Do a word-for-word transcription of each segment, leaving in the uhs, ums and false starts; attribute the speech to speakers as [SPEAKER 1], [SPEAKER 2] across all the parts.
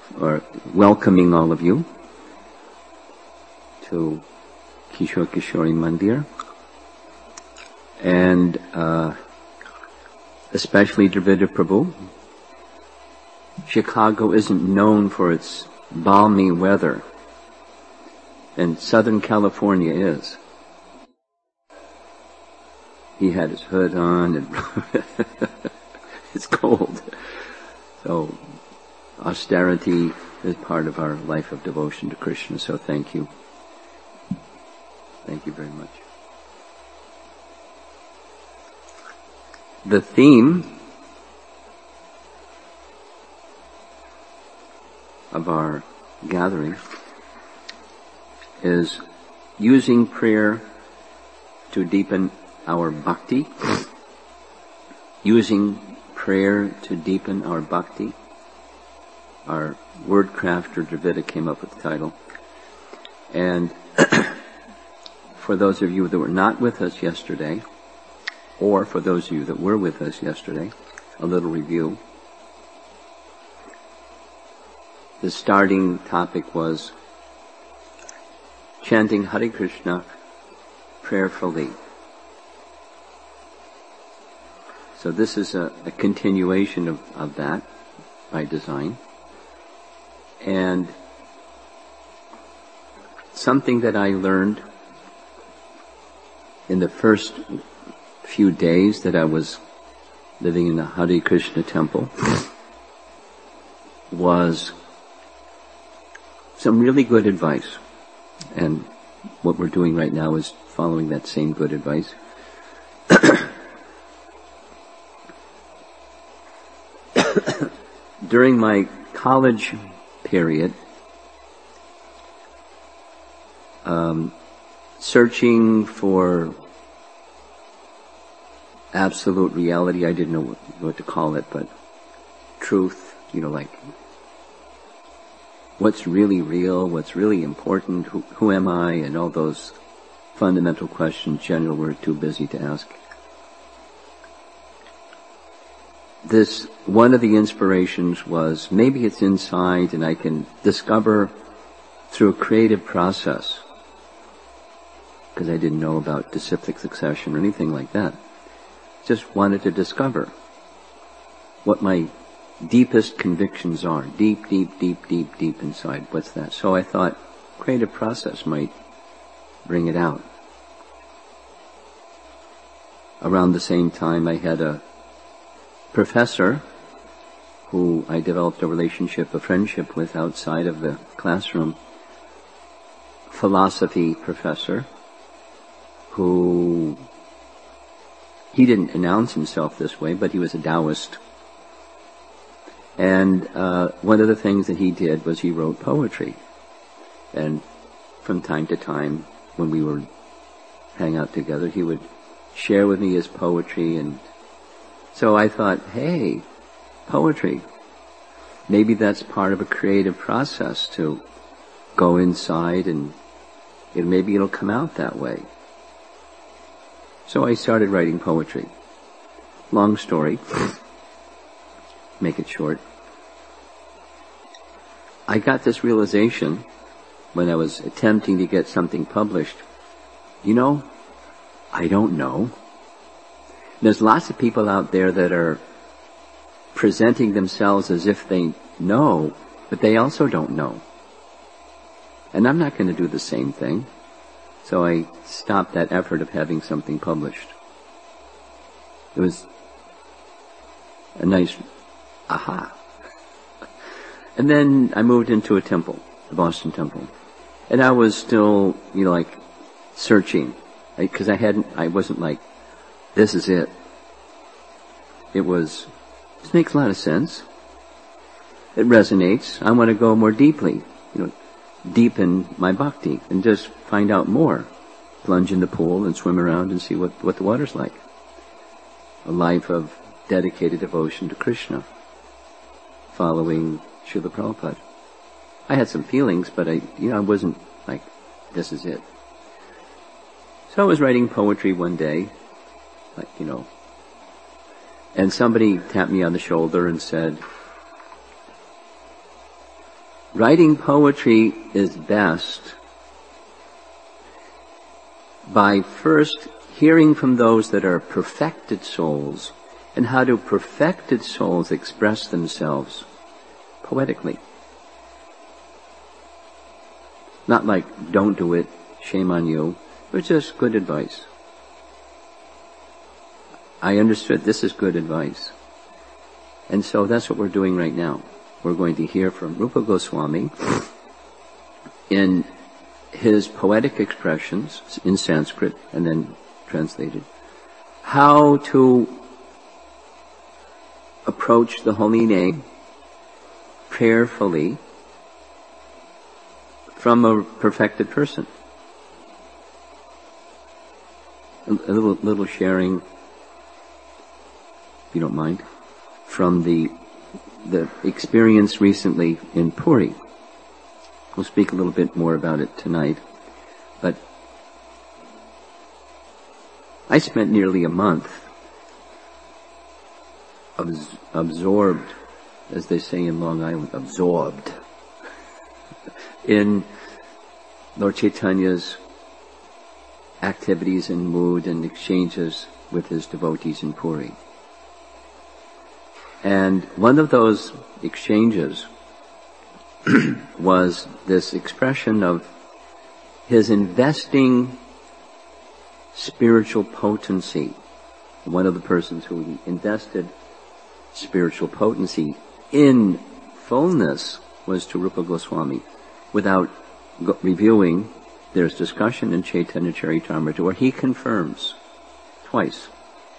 [SPEAKER 1] or welcoming all of you to Kishore Kishori Mandir, and uh, especially Dravida Prabhu. Chicago isn't known for its balmy weather, and Southern California is. He had his hood on, and it's cold. So austerity is part of our life of devotion to Krishna, so thank you. Thank you very much. The theme of our gathering is using prayer to deepen our bhakti, using prayer to deepen our bhakti. Our word crafter Dravida came up with the title. And for those of you that were not with us yesterday, or for those of you that were with us yesterday, a little review. The starting topic was chanting Hare Krishna prayerfully. So this is a, a continuation of, of that by design. And something that I learned in the first few days that I was living in the Hare Krishna temple was some really good advice. And what we're doing right now is following that same good advice. During my college period, um, searching for absolute reality, I didn't know what, what to call it, but truth, you know, like what's really real, what's really important, who, who am I, and all those fundamental questions generally we're too busy to ask. This, one of the inspirations was maybe it's inside and I can discover through a creative process, because I didn't know about disciplic succession or anything like that. Just wanted to discover what my deepest convictions are, deep, deep, deep, deep, deep inside. What's that? So I thought creative process might bring it out. Around the same time, I had a professor who I developed a relationship, a friendship with outside of the classroom, philosophy professor, who, he didn't announce himself this way, but he was a Taoist. And uh, one of the things that he did was he wrote poetry. And from time to time, when we would hang out together, he would share with me his poetry. And so I thought, hey, poetry, maybe that's part of a creative process to go inside and it, maybe it'll come out that way. So I started writing poetry. Long story. Make it short. I got this realization when I was attempting to get something published. You know, I don't know. There's lots of people out there that are presenting themselves as if they know, but they also don't know. And I'm not going to do the same thing. So I stopped that effort of having something published. It was a nice aha. And then I moved into a temple, the Boston Temple. And I was still, you know, like searching. Because I hadn't, I wasn't like, this is it. It was, this makes a lot of sense. It resonates. I want to go more deeply, you know, deepen my bhakti and just find out more. Plunge in the pool and swim around and see what, what the water's like. A life of dedicated devotion to Krishna, following Srila Prabhupada. I had some feelings, but I, you know, I wasn't like, this is it. So I was writing poetry one day, like, you know, and somebody tapped me on the shoulder and said, Writing poetry is best by first hearing from those that are perfected souls, and how do perfected souls express themselves poetically. Not like, don't do it, shame on you, but just good advice. I understood this is good advice. And so that's what we're doing right now. We're going to hear from Rupa Goswami in his poetic expressions in Sanskrit and then translated, how to approach the holy name prayerfully from a perfected person. A, a little, little sharing, if you don't mind, from the the experience recently in Puri. We'll speak a little bit more about it tonight, but I spent nearly a month abs- absorbed, as they say in Long Island, absorbed in Lord Chaitanya's activities and mood and exchanges with his devotees in Puri. And one of those exchanges was this expression of his investing spiritual potency. One of the persons who he invested spiritual potency in fullness was to Rupa Goswami. Without go- reviewing, there's discussion in Chaitanya Charitamrita where he confirms twice,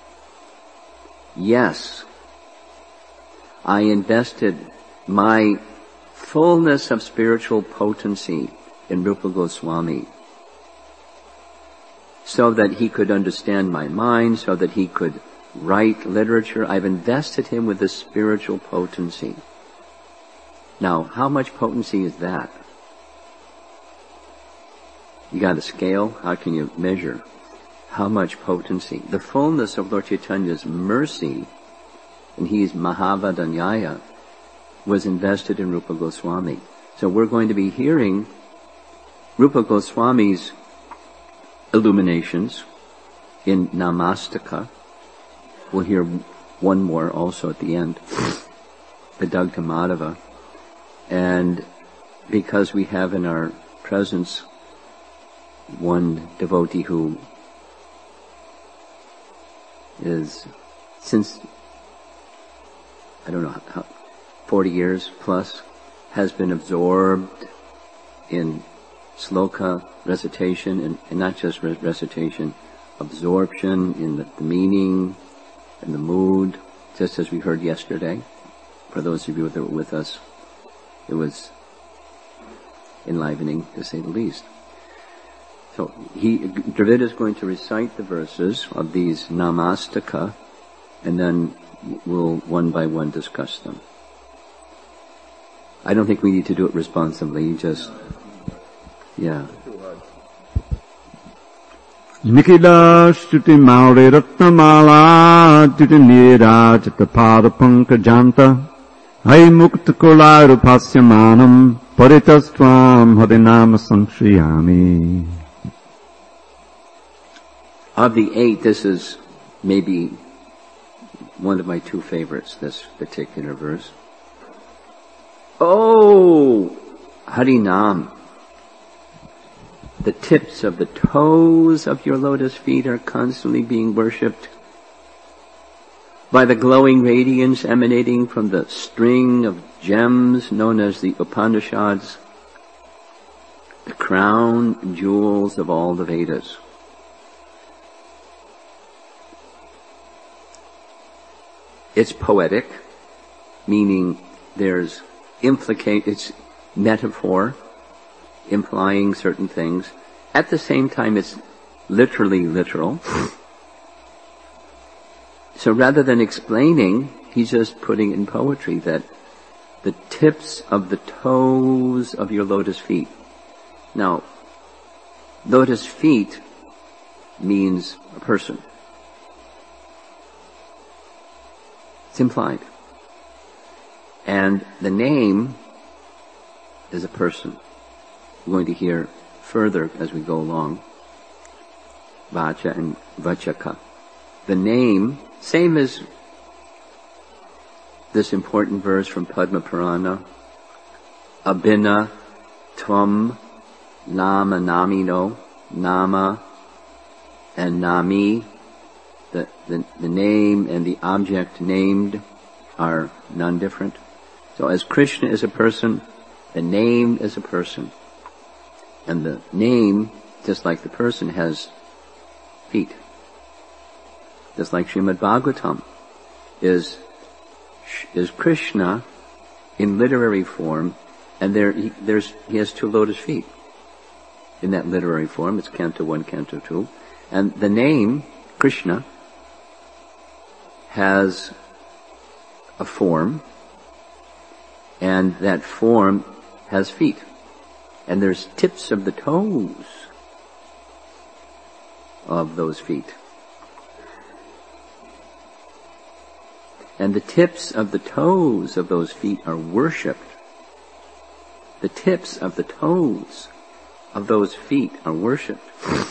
[SPEAKER 1] yes, I invested my fullness of spiritual potency in Rupa Goswami so that he could understand my mind, so that he could write literature. I've invested him with this spiritual potency. Now, how much potency is that? You got a scale? How can you measure how much potency? The fullness of Lord Chaitanya's mercy, and he is Mahavadanyaya, was invested in Rupa Goswami. So we're going to be hearing Rupa Goswami's illuminations in Namastaka. We'll hear one more also at the end, Vidagdha Madhava. And because we have in our presence one devotee who is, since, I don't know, how, forty years plus, has been absorbed in sloka recitation, and, and not just re- recitation, absorption in the, the meaning and the mood, just as we heard yesterday. For those of you that were with us, it was enlivening, to say the least. So he, Dravid is going to recite the verses of these Namastaka, and then we'll one by one discuss them. I don't think we need to do it responsibly, just, yeah.
[SPEAKER 2] Nikila Shruti Maure Ratnamala Diti Nira Chitapada Pankajanta Hai Mukta Kola Rupasyamanam Paritastvam Hadinama Sankshiyami.
[SPEAKER 1] Of the eight, this is maybe one of my two favorites, this particular verse. Oh, Harinam, the tips of the toes of your lotus feet are constantly being worshipped by the glowing radiance emanating from the string of gems known as the Upanishads, the crown jewels of all the Vedas. It's poetic, meaning there's implicate, it's metaphor, implying certain things. At the same time, it's literally literal. So rather than explaining, he's just putting in poetry that the tips of the toes of your lotus feet. Now, lotus feet means a person. It's implied. And the name is a person. We're going to hear further as we go along. Vacha and Vachaka. The name, same as this important verse from Padma Purana, Abhina Tvam Nama Namino, Nama and Nami, the, the, the name and the object named are non-different. So as Krishna is a person, the name is a person. And the name, just like the person, has feet. Just like Srimad Bhagavatam is, is Krishna in literary form, and there, he, there's, he has two lotus feet. In that literary form, it's Canto one, Canto two. And the name, Krishna, has a form, and that form has feet. And there's tips of the toes of those feet. And the tips of the toes of those feet are worshipped. The tips of the toes of those feet are worshipped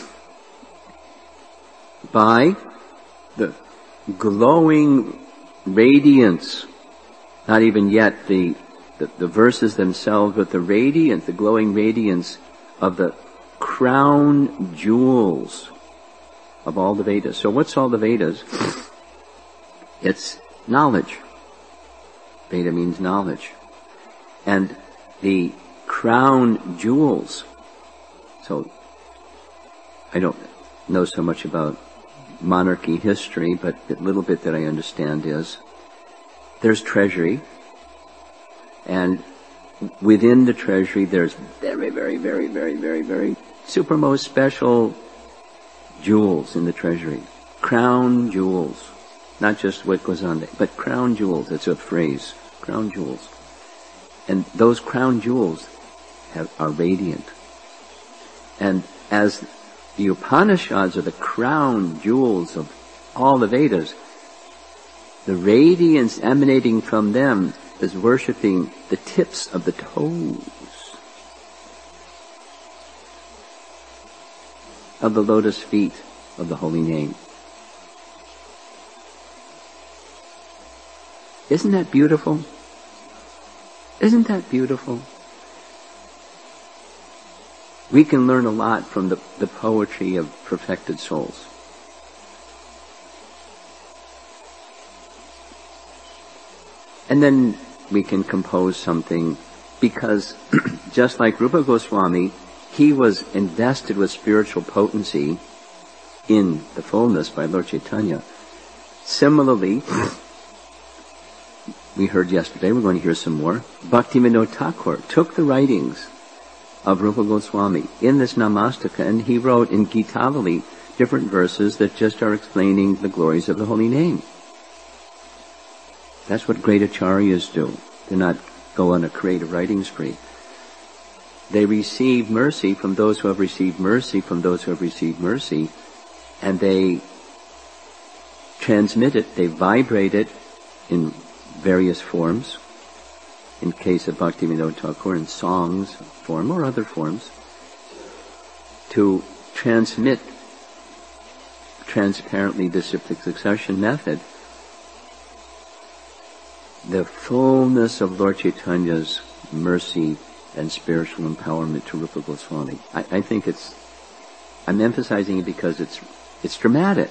[SPEAKER 1] by the glowing radiance, not even yet the, the, the verses themselves, but the radiance, the glowing radiance of the crown jewels of all the Vedas. So what's all the Vedas? It's knowledge. Veda means knowledge. And the crown jewels. So, I don't know so much about monarchy history, but the little bit that I understand is there's treasury, and within the treasury there's very, very, very, very, very, very super most special jewels in the treasury. Crown jewels. Not just what goes on there, but crown jewels. It's a phrase. Crown jewels. And those crown jewels have, are radiant. And as the Upanishads are the crown jewels of all the Vedas, the radiance emanating from them is worshipping the tips of the toes of the lotus feet of the holy name. Isn't that beautiful? Isn't that beautiful? We can learn a lot from the, the poetry of perfected souls. And then we can compose something, because just like Rupa Goswami, he was invested with spiritual potency in the fullness by Lord Chaitanya. Similarly, we heard yesterday, we're going to hear some more, Bhaktivinoda Thakur took the writings of Rupa Goswami in this Namastaka, and he wrote in Gitavali different verses that just are explaining the glories of the holy name. That's what great acharyas do. They're not go on a creative writing spree. They receive mercy from those who have received mercy from those who have received mercy, and they transmit it, they vibrate it in various forms. In case of Bhaktivinoda Thakur, in songs form or other forms, to transmit transparently the disciplic succession method the fullness of Lord Chaitanya's mercy and spiritual empowerment to Rupa Goswami. I, I think it's, I'm emphasizing it because it's, it's dramatic.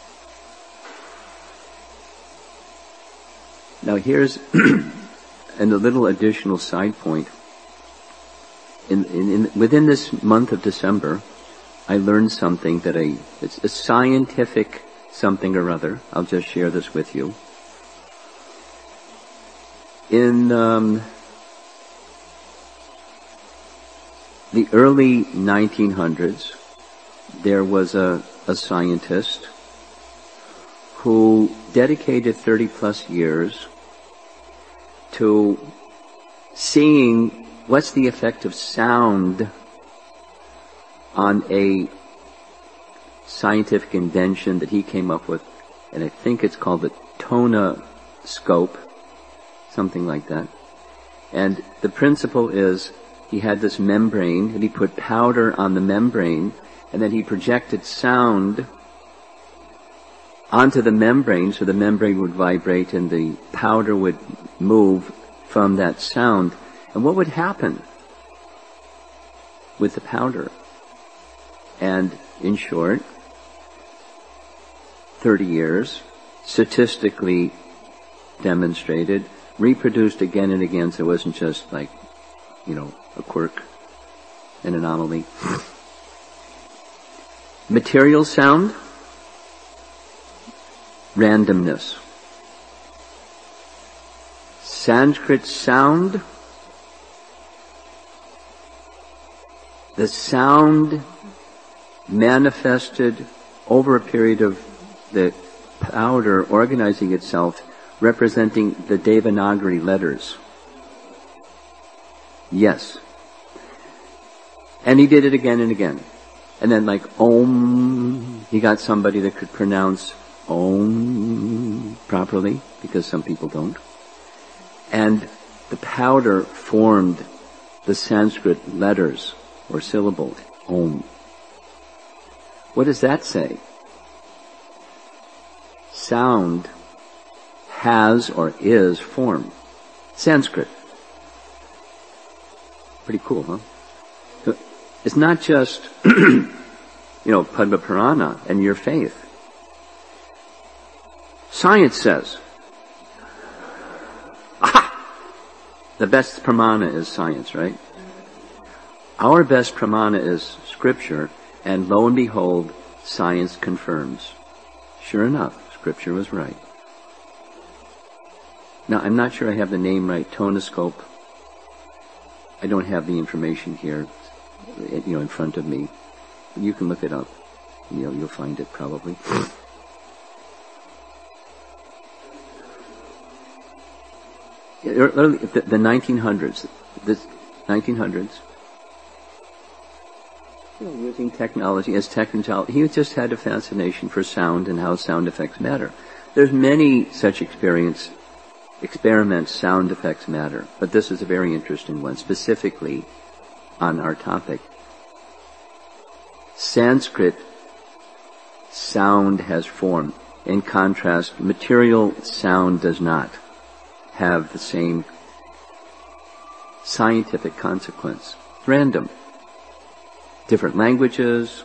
[SPEAKER 1] Now here's and a little additional side point. In, in, in, within this month of December, I learned something that I, it's a scientific something or other. I'll just share this with you. In um, the early nineteen hundreds, there was a, a scientist who dedicated thirty plus years to seeing what's the effect of sound on a scientific invention that he came up with, and I think it's called the tonoscope, something like that. And the principle is he had this membrane, and he put powder on the membrane, and then he projected sound onto the membrane, so the membrane would vibrate and the powder would move from that sound. And what would happen with the powder? And in short, thirty years, statistically demonstrated, reproduced again and again, so it wasn't just like, you know, a quirk, an anomaly. Material sound, randomness. Sanskrit sound, the sound manifested over a period of the powder organizing itself, representing the Devanagari letters. Yes. And he did it again and again. And then like Om, he got somebody that could pronounce Om properly, because some people don't. And the powder formed the Sanskrit letters or syllables, Om. What does that say? Sound has or is form. Sanskrit. Pretty cool, huh? So it's not just, you know, Padma Purana and your faith. Science says, aha! The best pramana is science, right? Our best pramana is scripture, and lo and behold, science confirms. Sure enough, scripture was right. Now, I'm not sure I have the name right, tonoscope. I don't have the information here, you know, in front of me. You can look it up. You know, you'll find it probably. Early, the, the nineteen hundreds, the nineteen hundreds, you know, using technology as technology, he just had a fascination for sound and how sound effects matter. There's many such experience, experiments, sound effects matter, but this is a very interesting one, specifically on our topic. Sanskrit sound has form. In contrast, material sound does not have the same scientific consequence. Random. Different languages,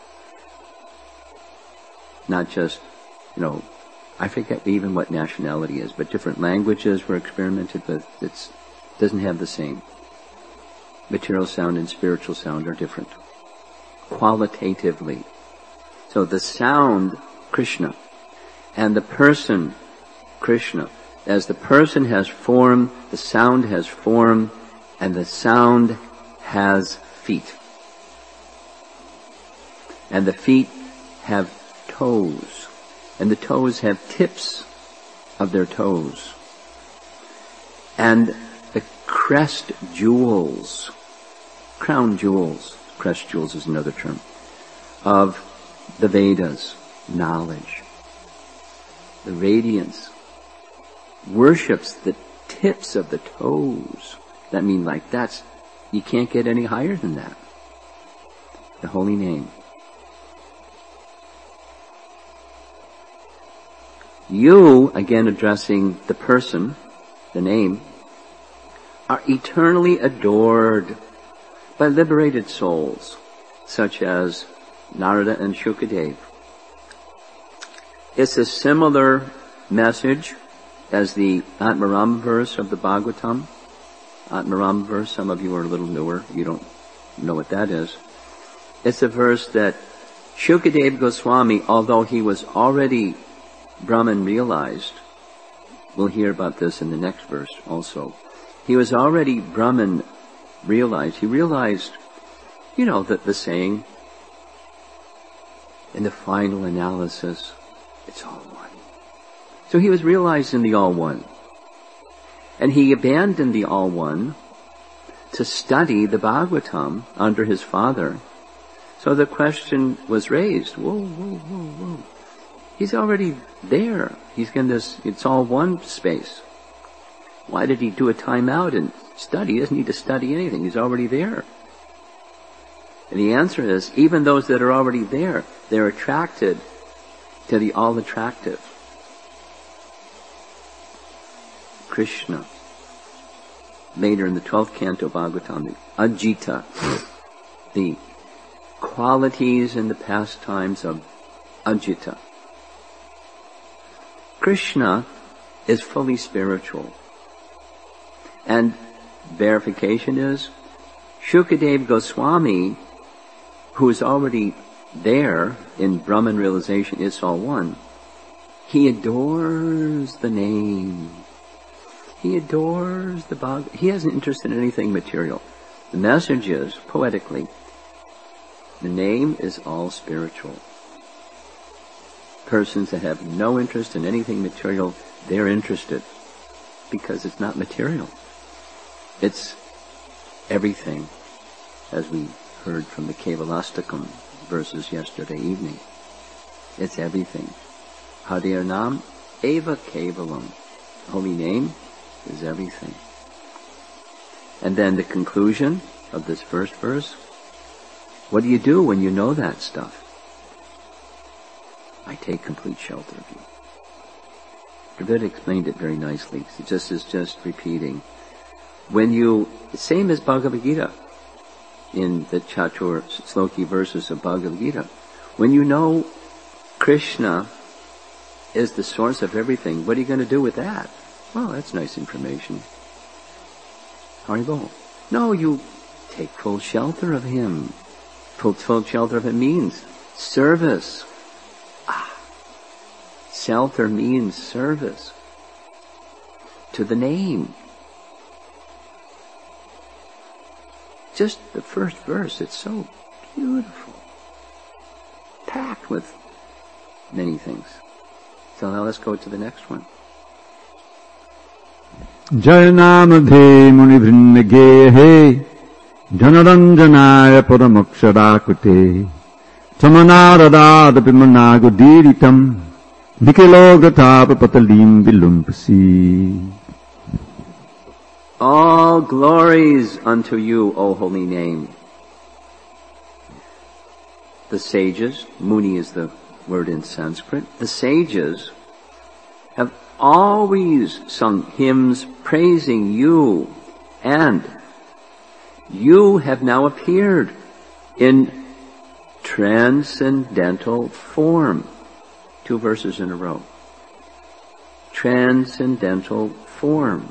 [SPEAKER 1] not just, you know, I forget even what nationality is, but different languages were experimented with. It doesn't have the same. Material sound and spiritual sound are different. Qualitatively. So the sound, Krishna, and the person, Krishna. As the person has form, the sound has form, and the sound has feet. And the feet have toes. And the toes have tips of their toes. And the crest jewels, crown jewels, crest jewels is another term, of the Vedas, knowledge. The radiance worships the tips of the toes. That means like that's, you can't get any higher than that. The holy name. You, again addressing the person, the name, are eternally adored by liberated souls, such as Narada and Shukadeva. It's a similar message as the Atmaram verse of the Bhagavatam. Atmaram verse, some of you are a little newer, you don't know what that is. It's a verse that Shukadeva Goswami, although he was already Brahman realized, we'll hear about this in the next verse also, he was already Brahman realized, he realized, you know, that the saying, in the final analysis, it's all one. So he was realized in the all one. And he abandoned the all one to study the Bhagavatam under his father. So the question was raised, whoa, whoa, whoa, whoa. He's already there. He's in this, it's all one space. Why did he do a time out and study. He doesn't need to study anything. He's already there. And the answer is, even those that are already there, they're attracted to the all-attractive. Krishna. Later in the twelfth canto of Bhagavatam, the Ajita, the qualities and the pastimes of Ajita. Krishna is fully spiritual. And verification is, Shukadeva Goswami, who is already there in Brahman realization, it's all one, he adores the name. He adores the Bhagavad. He isn't interested in anything material. The message is, poetically, the name is all spiritual. Persons that have no interest in anything material, they're interested because it's not material. It's everything, as we heard from the Kevalastakam verses yesterday evening. It's everything. Harir Nam Eva Kevalam. Holy name is everything. And then the conclusion of this first verse, what do you do when you know that stuff? I take complete shelter of you. David explained it very nicely. It just is just repeating. When you, same as Bhagavad Gita, in the Chatur Sloki verses of Bhagavad Gita, when you know Krishna is the source of everything, what are you going to do with that? Well, that's nice information. Haribol. No, you take full shelter of him. Full, full shelter of him means service. Ah. Shelter means service to the name. Just the first verse, it's so beautiful. Packed with many things. So now let's go to the next one.
[SPEAKER 2] Jayanamabhe munivrinnagehe janaranjanaya paramokshadakute tamanaradapimanagudiritam nikilogratapapatalim vilumpasi.
[SPEAKER 1] All glories unto you, O holy name. The sages, Muni is the word in Sanskrit, the sages have always sung hymns praising you, and you have now appeared in transcendental form. Two verses in a row. Transcendental form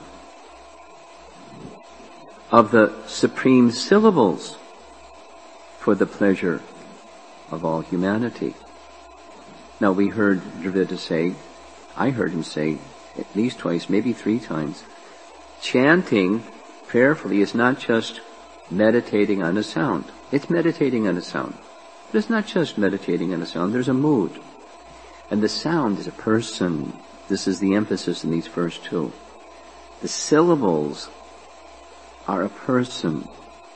[SPEAKER 1] of the supreme syllables for the pleasure of all humanity. Now we heard Dravida say, I heard him say at least twice, maybe three times, chanting prayerfully is not just meditating on a sound. It's meditating on a sound. But it's not just meditating on a sound, there's a mood. And the sound is a person. This is the emphasis in these first two. The syllables are a person.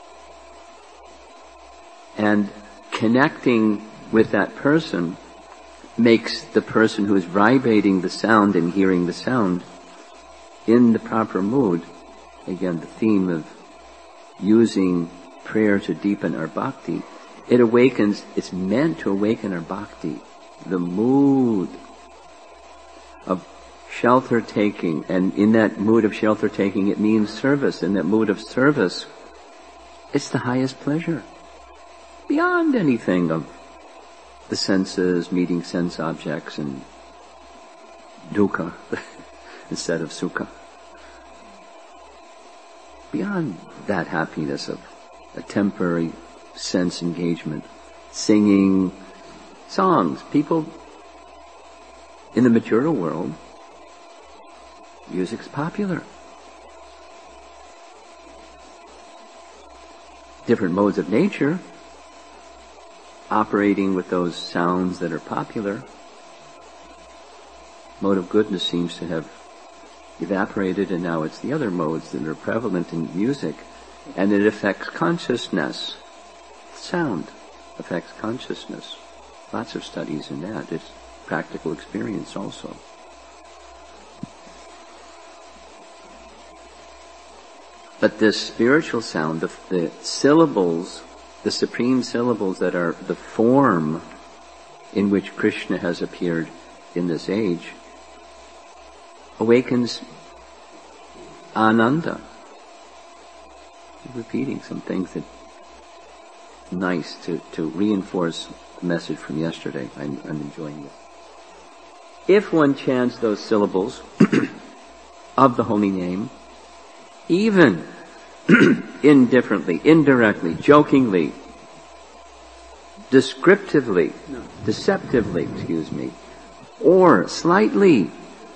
[SPEAKER 1] And connecting with that person makes the person who is vibrating the sound and hearing the sound in the proper mood. Again, the theme of using prayer to deepen our bhakti. It awakens, it's meant to awaken our bhakti. The mood of shelter taking, and in that mood of shelter taking it means service. In that mood of service, it's the highest pleasure. Beyond anything of the senses, meeting sense objects, and dukkha instead of sukha. Beyond that happiness of a temporary sense engagement, singing songs. People in the material world, music's popular. Different modes of nature operating with those sounds that are popular. Mode of goodness seems to have evaporated, and now it's the other modes that are prevalent in music, and it affects consciousness. Sound affects consciousness. Lots of studies in that. It's practical experience also. But this spiritual sound, the, the syllables, the supreme syllables that are the form in which Krishna has appeared in this age, awakens Ananda. Repeating some things that nice to, to reinforce the message from yesterday. I'm, I'm enjoying this. If one chants those syllables of the holy name, even indifferently, indirectly, jokingly, descriptively, no. deceptively, excuse me, or slightly,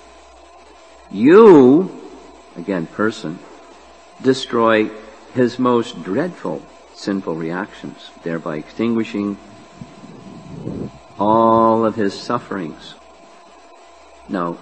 [SPEAKER 1] you, again, person, destroy his most dreadful sinful reactions, thereby extinguishing all of his sufferings. Now,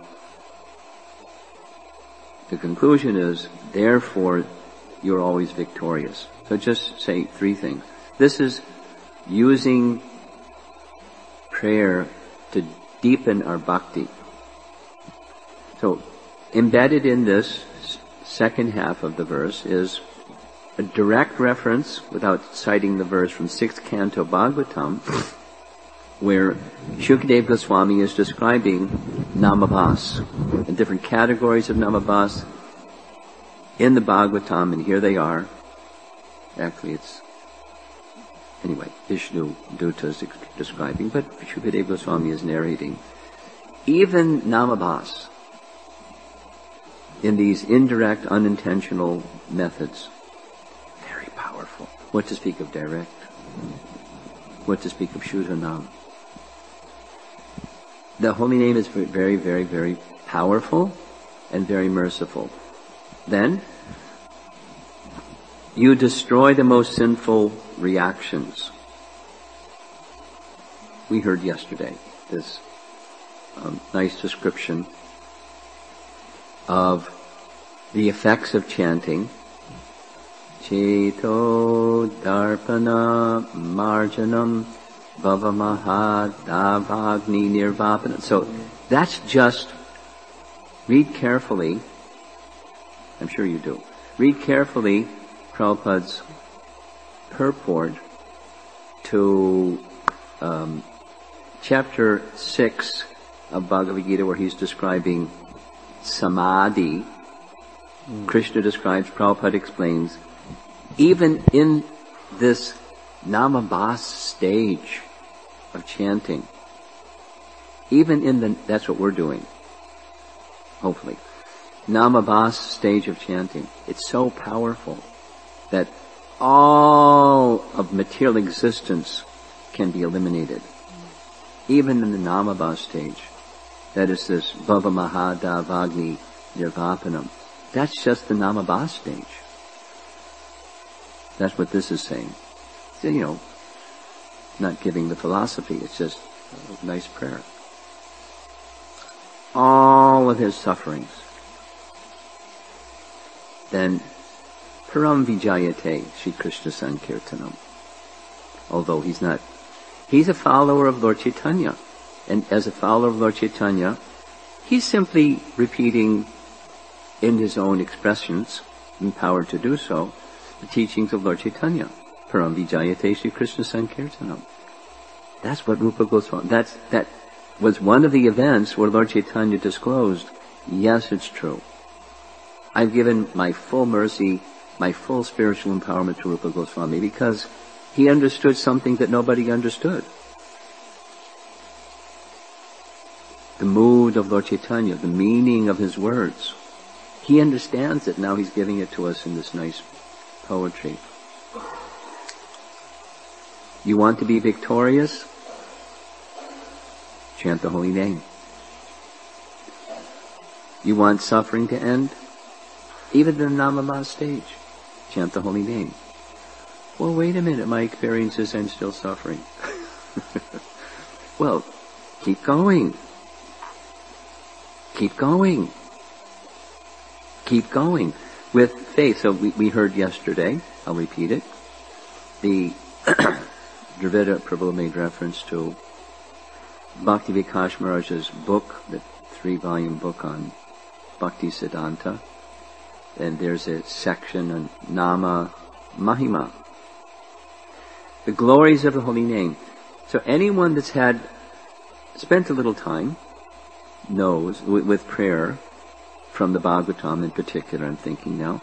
[SPEAKER 1] the conclusion is, therefore, you're always victorious. So just say three things. This is using prayer to deepen our bhakti. So, embedded in this second half of the verse is a direct reference, without citing the verse, from sixth canto Bhagavatam, where Shukadeva Goswami is describing Namabhas, and different categories of Namabhas in the Bhagavatam, and here they are. Actually, it's, anyway, Vishnu Dutta is describing, but Shukadeva Goswami is narrating. Even Namabhas, in these indirect, unintentional methods, very powerful. What to speak of direct? What to speak of Shuddhanam? The holy name is very, very, very powerful and very merciful. Then, you destroy the most sinful reactions. We heard yesterday this um, nice description of the effects of chanting. Cheto darpana marjanam bhavamaha davagni nirvapana. So that's just, read carefully, I'm sure you do, read carefully Prabhupada's purport to um, chapter six of Bhagavad Gita, where he's describing samadhi. Mm. Krishna describes, Prabhupada explains, even in this namabhas stage of chanting, even in the, that's what we're doing, hopefully, namabhas stage of chanting, it's so powerful that all of material existence can be eliminated. Even in the namabhas stage, that is this bhava mahadavagni nirvapanam, that's just the namabhas stage. That's what this is saying. So, you know, not giving the philosophy, it's just a nice prayer. All of his sufferings. Then, param vijayate, Sri Krishna Sankirtanam. Although he's not, he's a follower of Lord Chaitanya. And as a follower of Lord Chaitanya, he's simply repeating in his own expressions, empowered to do so, the teachings of Lord Chaitanya. Param vijayate Sri Krishna Sankirtanam. That's what Rupa Goswami, that's, that was one of the events where Lord Chaitanya disclosed, yes, it's true. I've given my full mercy, my full spiritual empowerment to Rupa Goswami because he understood something that nobody understood. The mood of Lord Chaitanya, the meaning of his words. He understands it, now he's giving it to us in this nice poetry. You want to be victorious? Chant the holy name. You want suffering to end? Even in the namabhas stage, chant the holy name. Well, wait a minute, my experience is I'm still suffering. Well, keep going. Keep going. Keep going. With faith. So we, we heard yesterday, I'll repeat it, the Dravida Prabhu made reference to Bhakti Vikash Maharaj's book, the three-volume book on Bhakti Siddhanta. and there's a section on Nama Mahima. The glories of the holy name. So anyone that's had, spent a little time, knows, with, with prayer, from the Bhagavatam in particular, I'm thinking now,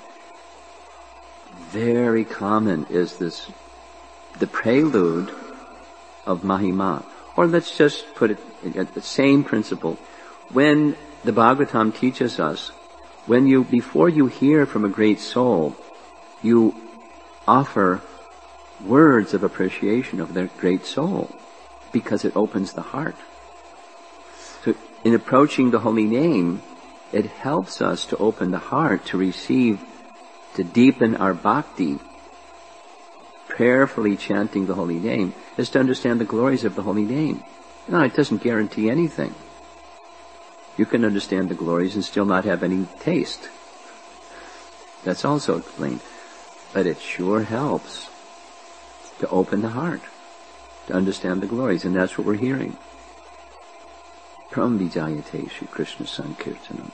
[SPEAKER 1] very common is this, the prelude of Mahima. Or let's just put it at the same principle. When the Bhagavatam teaches us, when you, before you hear from a great soul, you offer words of appreciation of their great soul, because it opens the heart. So in approaching the holy name, it helps us to open the heart to receive, to deepen our bhakti. Prayerfully chanting the holy name is to understand the glories of the holy name. No, it doesn't guarantee anything. You can understand the glories and still not have any taste. That's also explained. But it sure helps to open the heart, to understand the glories, and that's what we're hearing. From Vijayate Shri Krishna Sankirtanam.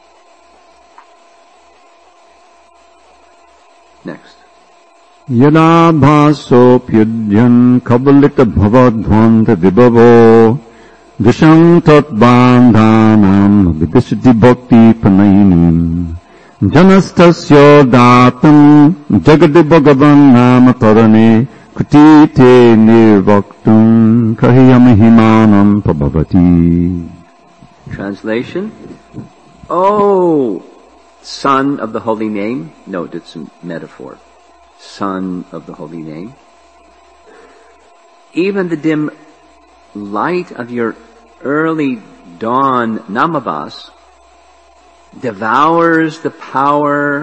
[SPEAKER 1] Next.
[SPEAKER 2] Yada bhasopyudyan kabalita bhavadvanta vibhavo disham tat bandhanam vidisiti bhakti panainim janastasya datam jagati bhagavan nama tarane kutite nirvaktum kahiyam himanam prabhavati.
[SPEAKER 1] Translation. Oh, son of the holy name. Note, it's a metaphor. Son of the holy name. Even the dim light of your early dawn namabhas devours the power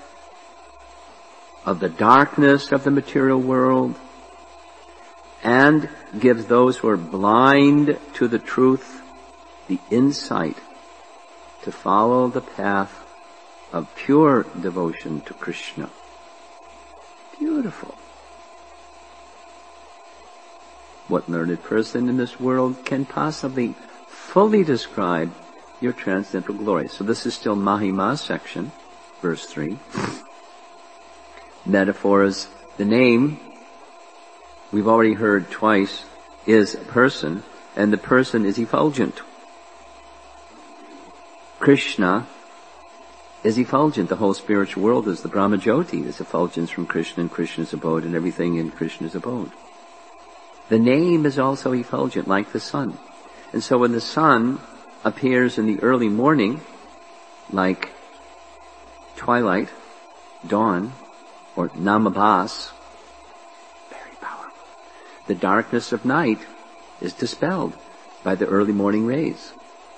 [SPEAKER 1] of the darkness of the material world and gives those who are blind to the truth the insight to follow the path of pure devotion to Krishna. Beautiful. What learned person in this world can possibly fully describe your transcendental glory? So this is still Mahima section, verse three. Metaphor is the name, we've already heard twice, is a person, and the person is effulgent. Krishna is effulgent. The whole spiritual world is the Brahmajyoti, this effulgence from Krishna and Krishna's abode and everything in Krishna's abode. The name is also effulgent, like the sun. And so when the sun appears in the early morning, like twilight, dawn, or namabhas, very powerful. The darkness of night is dispelled by the early morning rays.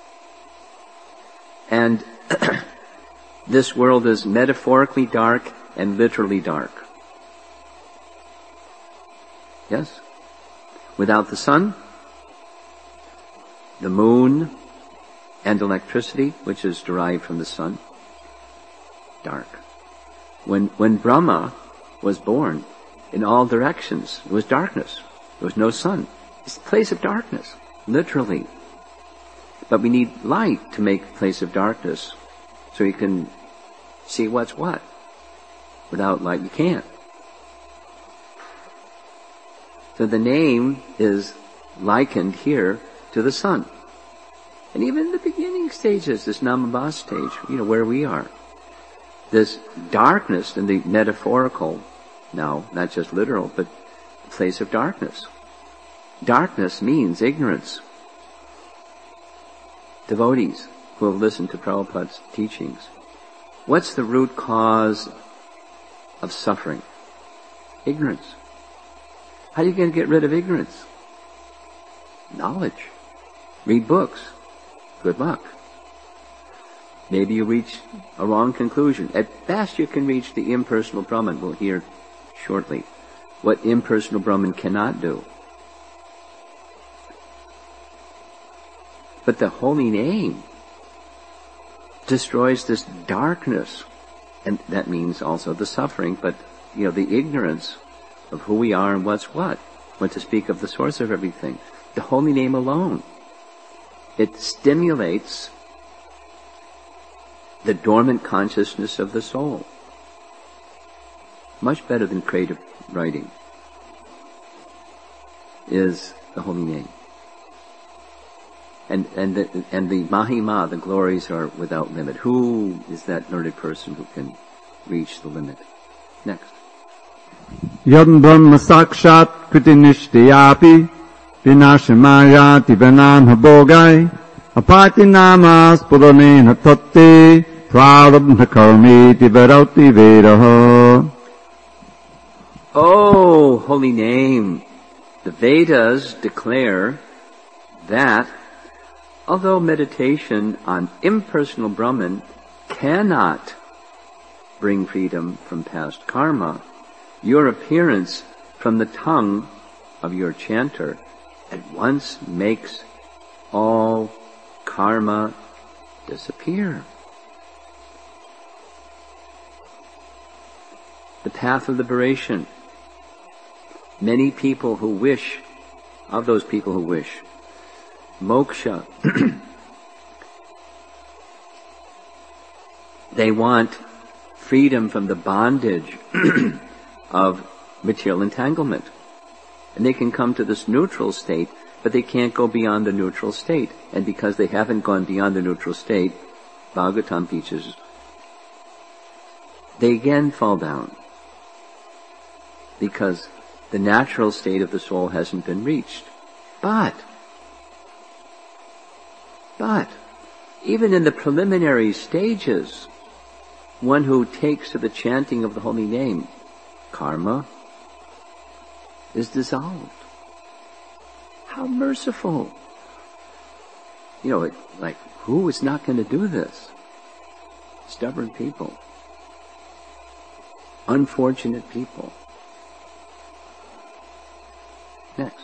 [SPEAKER 1] And this world is metaphorically dark and literally dark. Yes? Without the sun, the moon, and electricity, which is derived from the sun, dark. When, when Brahma was born, in all directions, it was darkness. There was no sun. It's a place of darkness, literally. But we need light to make a place of darkness, so you can see what's what. Without light, you can't. So the name is likened here to the sun. And even in the beginning stages, this Namabha stage, you know, where we are, this darkness in the metaphorical, now, not just literal, but place of darkness. Darkness means ignorance. Devotees who have listened to Prabhupada's teachings. What's the root cause of suffering? Ignorance. How are you going to get rid of ignorance? Knowledge. Read books. Good luck. Maybe you reach a wrong conclusion. At best you can reach the impersonal Brahman. We'll hear shortly what impersonal Brahman cannot do. But the holy name destroys this darkness. And that means also the suffering, but, you know, the ignorance of who we are and what's what. What to speak of the source of everything. The holy name alone. It stimulates the dormant consciousness of the soul. Much better than creative writing is the holy name. And, and the, and the Mahima, the glories are without limit. Who is that learned person who can reach the limit? Next.
[SPEAKER 2] Yad Brahma Sakshat Kriti Nishtayapi Vinashamayati Vanam Habogai Apati Namas Puranena Tatte Prarabdha Karmiti Varauti Vedaha.
[SPEAKER 1] Oh, holy name! The Vedas declare that although meditation on impersonal Brahman cannot bring freedom from past karma, your appearance from the tongue of your chanter at once makes all karma disappear. The path of liberation. Many people who wish, of those people who wish, moksha, they want freedom from the bondage of material entanglement. And they can come to this neutral state, but they can't go beyond the neutral state. And because they haven't gone beyond the neutral state, Bhagavatam teaches, they again fall down. Because the natural state of the soul hasn't been reached. But, but, even in the preliminary stages, one who takes to the chanting of the holy name, karma is dissolved. How merciful! You know, it, like, who is not going to do this? Stubborn people. Unfortunate people. Next.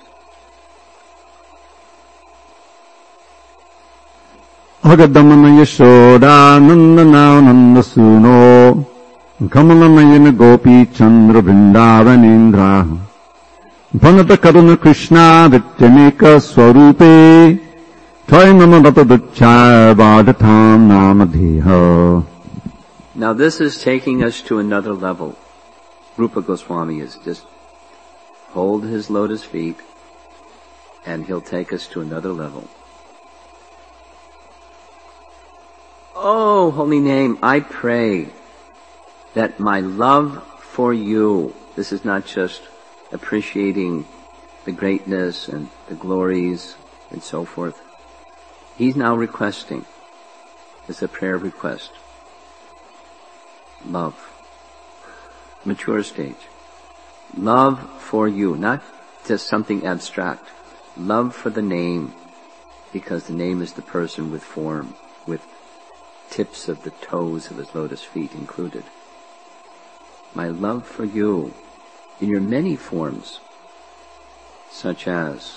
[SPEAKER 2] Agadamana Yashoda Nandana Nandasuno Kamalanayana Gopi Chandra Vrindavanindra Vanata Karuna Krishna Vityameka Swarupe Tvainamata Duchaya Vadatam Namadhiha.
[SPEAKER 1] Now this is taking us to another level. Rupa Goswami is just hold his lotus feet and he'll take us to another level. Oh, holy name, I pray that my love for you, this is not just appreciating the greatness and the glories and so forth. He's now requesting, it's a prayer request. Love. Mature stage. Love for you, not just something abstract. Love for the name, because the name is the person with form, with tips of the toes of his lotus feet included. My love for you in your many forms, such as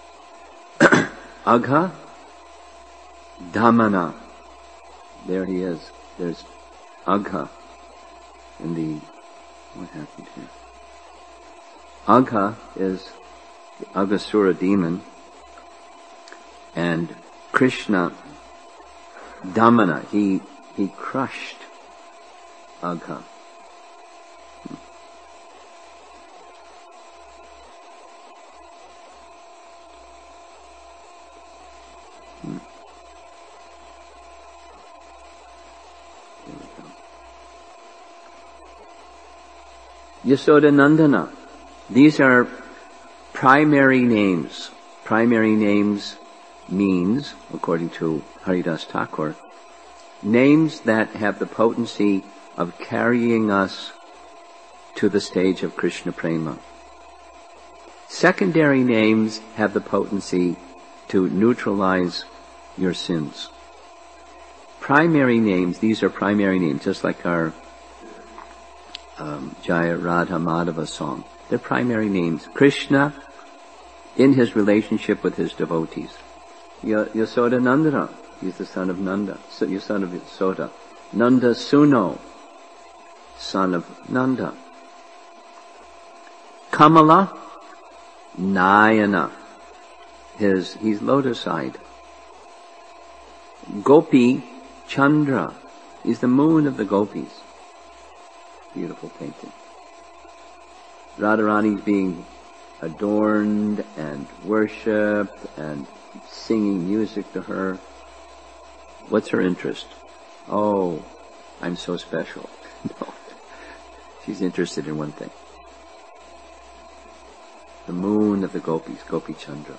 [SPEAKER 1] Agha, Dhamana. There he is. There's Agha in the, what happened here? Agha is the Aghasura demon, and Krishna, Dhamana, he, he crushed Agha. Hmm. There we go. Yasoda Nandana. These are primary names. Primary names means, according to Haridas Thakur, names that have the potency of carrying us to the stage of Krishna Prema. Secondary names have the potency to neutralize your sins. Primary names, these are primary names, just like our um, Jaya Radha Madhava song. They're primary names. Krishna in his relationship with his devotees. Yasoda Nandana, he's the son of Nanda, so son of Yasoda. Nanda Suno, son of Nanda. Kamala, Nayana, his, he's lotus-eyed. Gopi, Chandra, He's the moon of the gopis. Beautiful painting. Radharani's being adorned and worshipped and singing music to her. What's her interest? Oh, I'm so special. No. She's interested in one thing. The moon of the gopis, Gopi Chandra.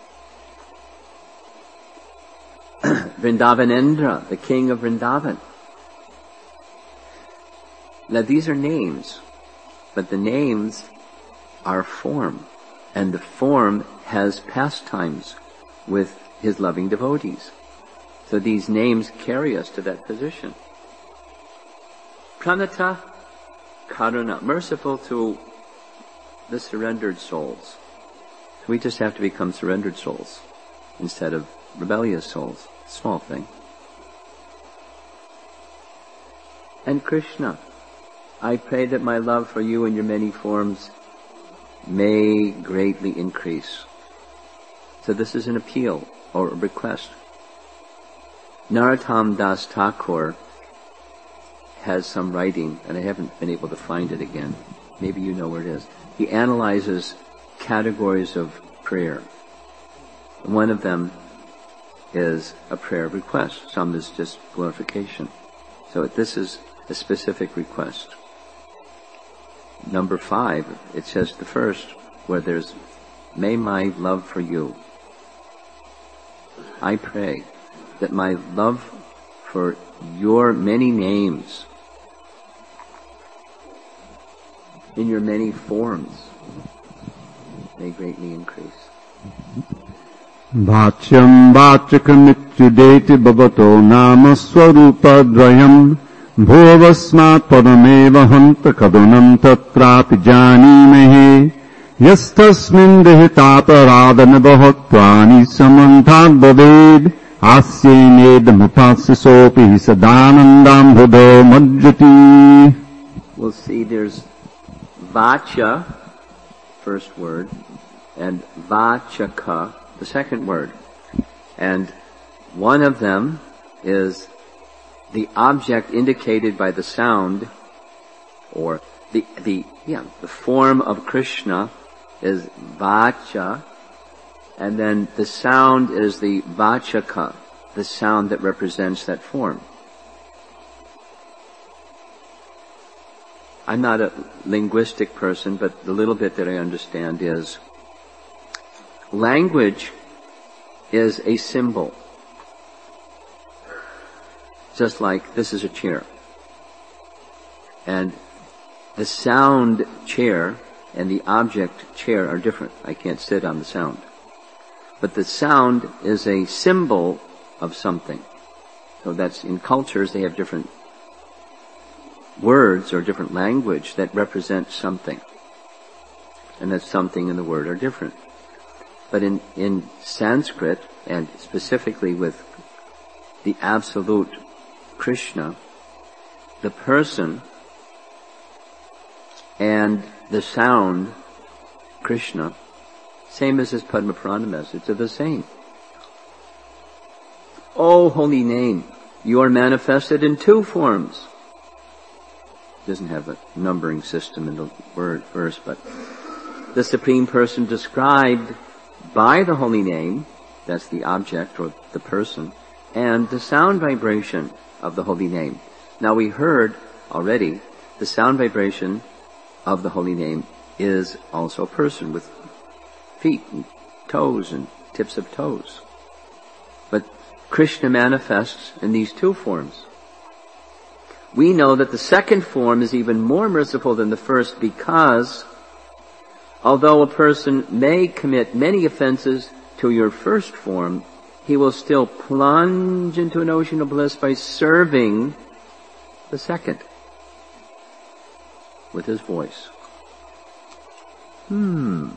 [SPEAKER 1] Vrindavanendra, the king of Vrindavan. Now these are names, but the names are form, and the form has pastimes with his loving devotees. So these names carry us to that position. Pranata Karuna, merciful to the surrendered souls. We just have to become surrendered souls instead of rebellious souls. Small thing. And Krishna, I pray that my love for you in your many forms may greatly increase. So this is an appeal or a request. Narottam Das Thakur has some writing, and I haven't been able to find it again. Maybe you know where it is. He analyzes categories of prayer. One of them is a prayer request. Some is just glorification. So this is a specific request. Number five, it says the first, where there's, may my love for you. I pray that my love for your many names, in your many forms, may greatly increase.
[SPEAKER 2] Bhatyam vachakamityudeti bhavato nama swarupadvayam bhuvasmat padameva hanta kadunam tatrapi janimehe yastasmin dehitaparadana bhatvani samanthat bhaved asyenedamupasisopi sadanandam bhudo majjati.
[SPEAKER 1] We'll see there's vacha, first word, and vachaka, the second word. And one of them is the object indicated by the sound, or the, the, yeah, the form of Krishna is vacha, and then the sound is the vachaka, the sound that represents that form. I'm not a linguistic person, but the little bit that I understand is language is a symbol. Just like this is a chair. And the sound chair and the object chair are different. I can't sit on the sound. But the sound is a symbol of something. So that's in cultures, they have different words or different language that represent something. And that something and the word are different. But in, in Sanskrit, and specifically with the absolute Krishna, the person and the sound, Krishna, same as his Padma Purana message, are the same. O holy name, you are manifested in two forms. It doesn't have a numbering system in the word verse, but the Supreme Person described by the holy name, that's the object or the person, and the sound vibration of the holy name. Now we heard already the sound vibration of the holy name is also a person with feet and toes and tips of toes. But Krishna manifests in these two forms. We know that the second form is even more merciful than the first because although a person may commit many offenses to your first form, he will still plunge into an ocean of bliss by serving the second with his voice. Hmm.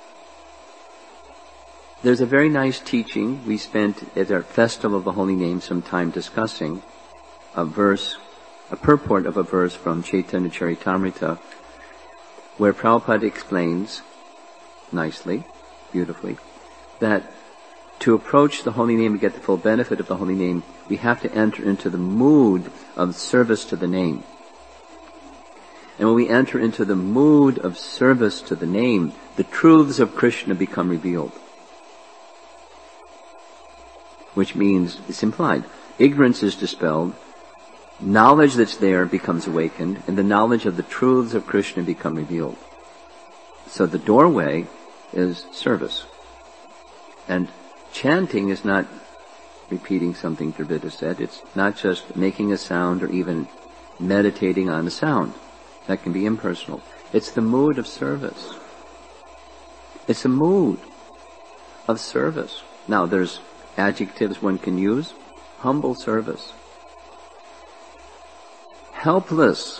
[SPEAKER 1] There's a very nice teaching. We spent at our Festival of the Holy Name some time discussing a verse, a purport of a verse from Chaitanya Charitamrita, where Prabhupada explains nicely, beautifully, that to approach the holy name and get the full benefit of the holy name, we have to enter into the mood of service to the name. And when we enter into the mood of service to the name, the truths of Krishna become revealed. Which means, it's implied, ignorance is dispelled, knowledge that's there becomes awakened, and the knowledge of the truths of Krishna become revealed. So the doorway is service. And chanting is not repeating something Dravida said. It's not just making a sound or even meditating on a sound. That can be impersonal. It's the mood of service. It's a mood of service. Now, there's adjectives one can use. Humble service. Helpless.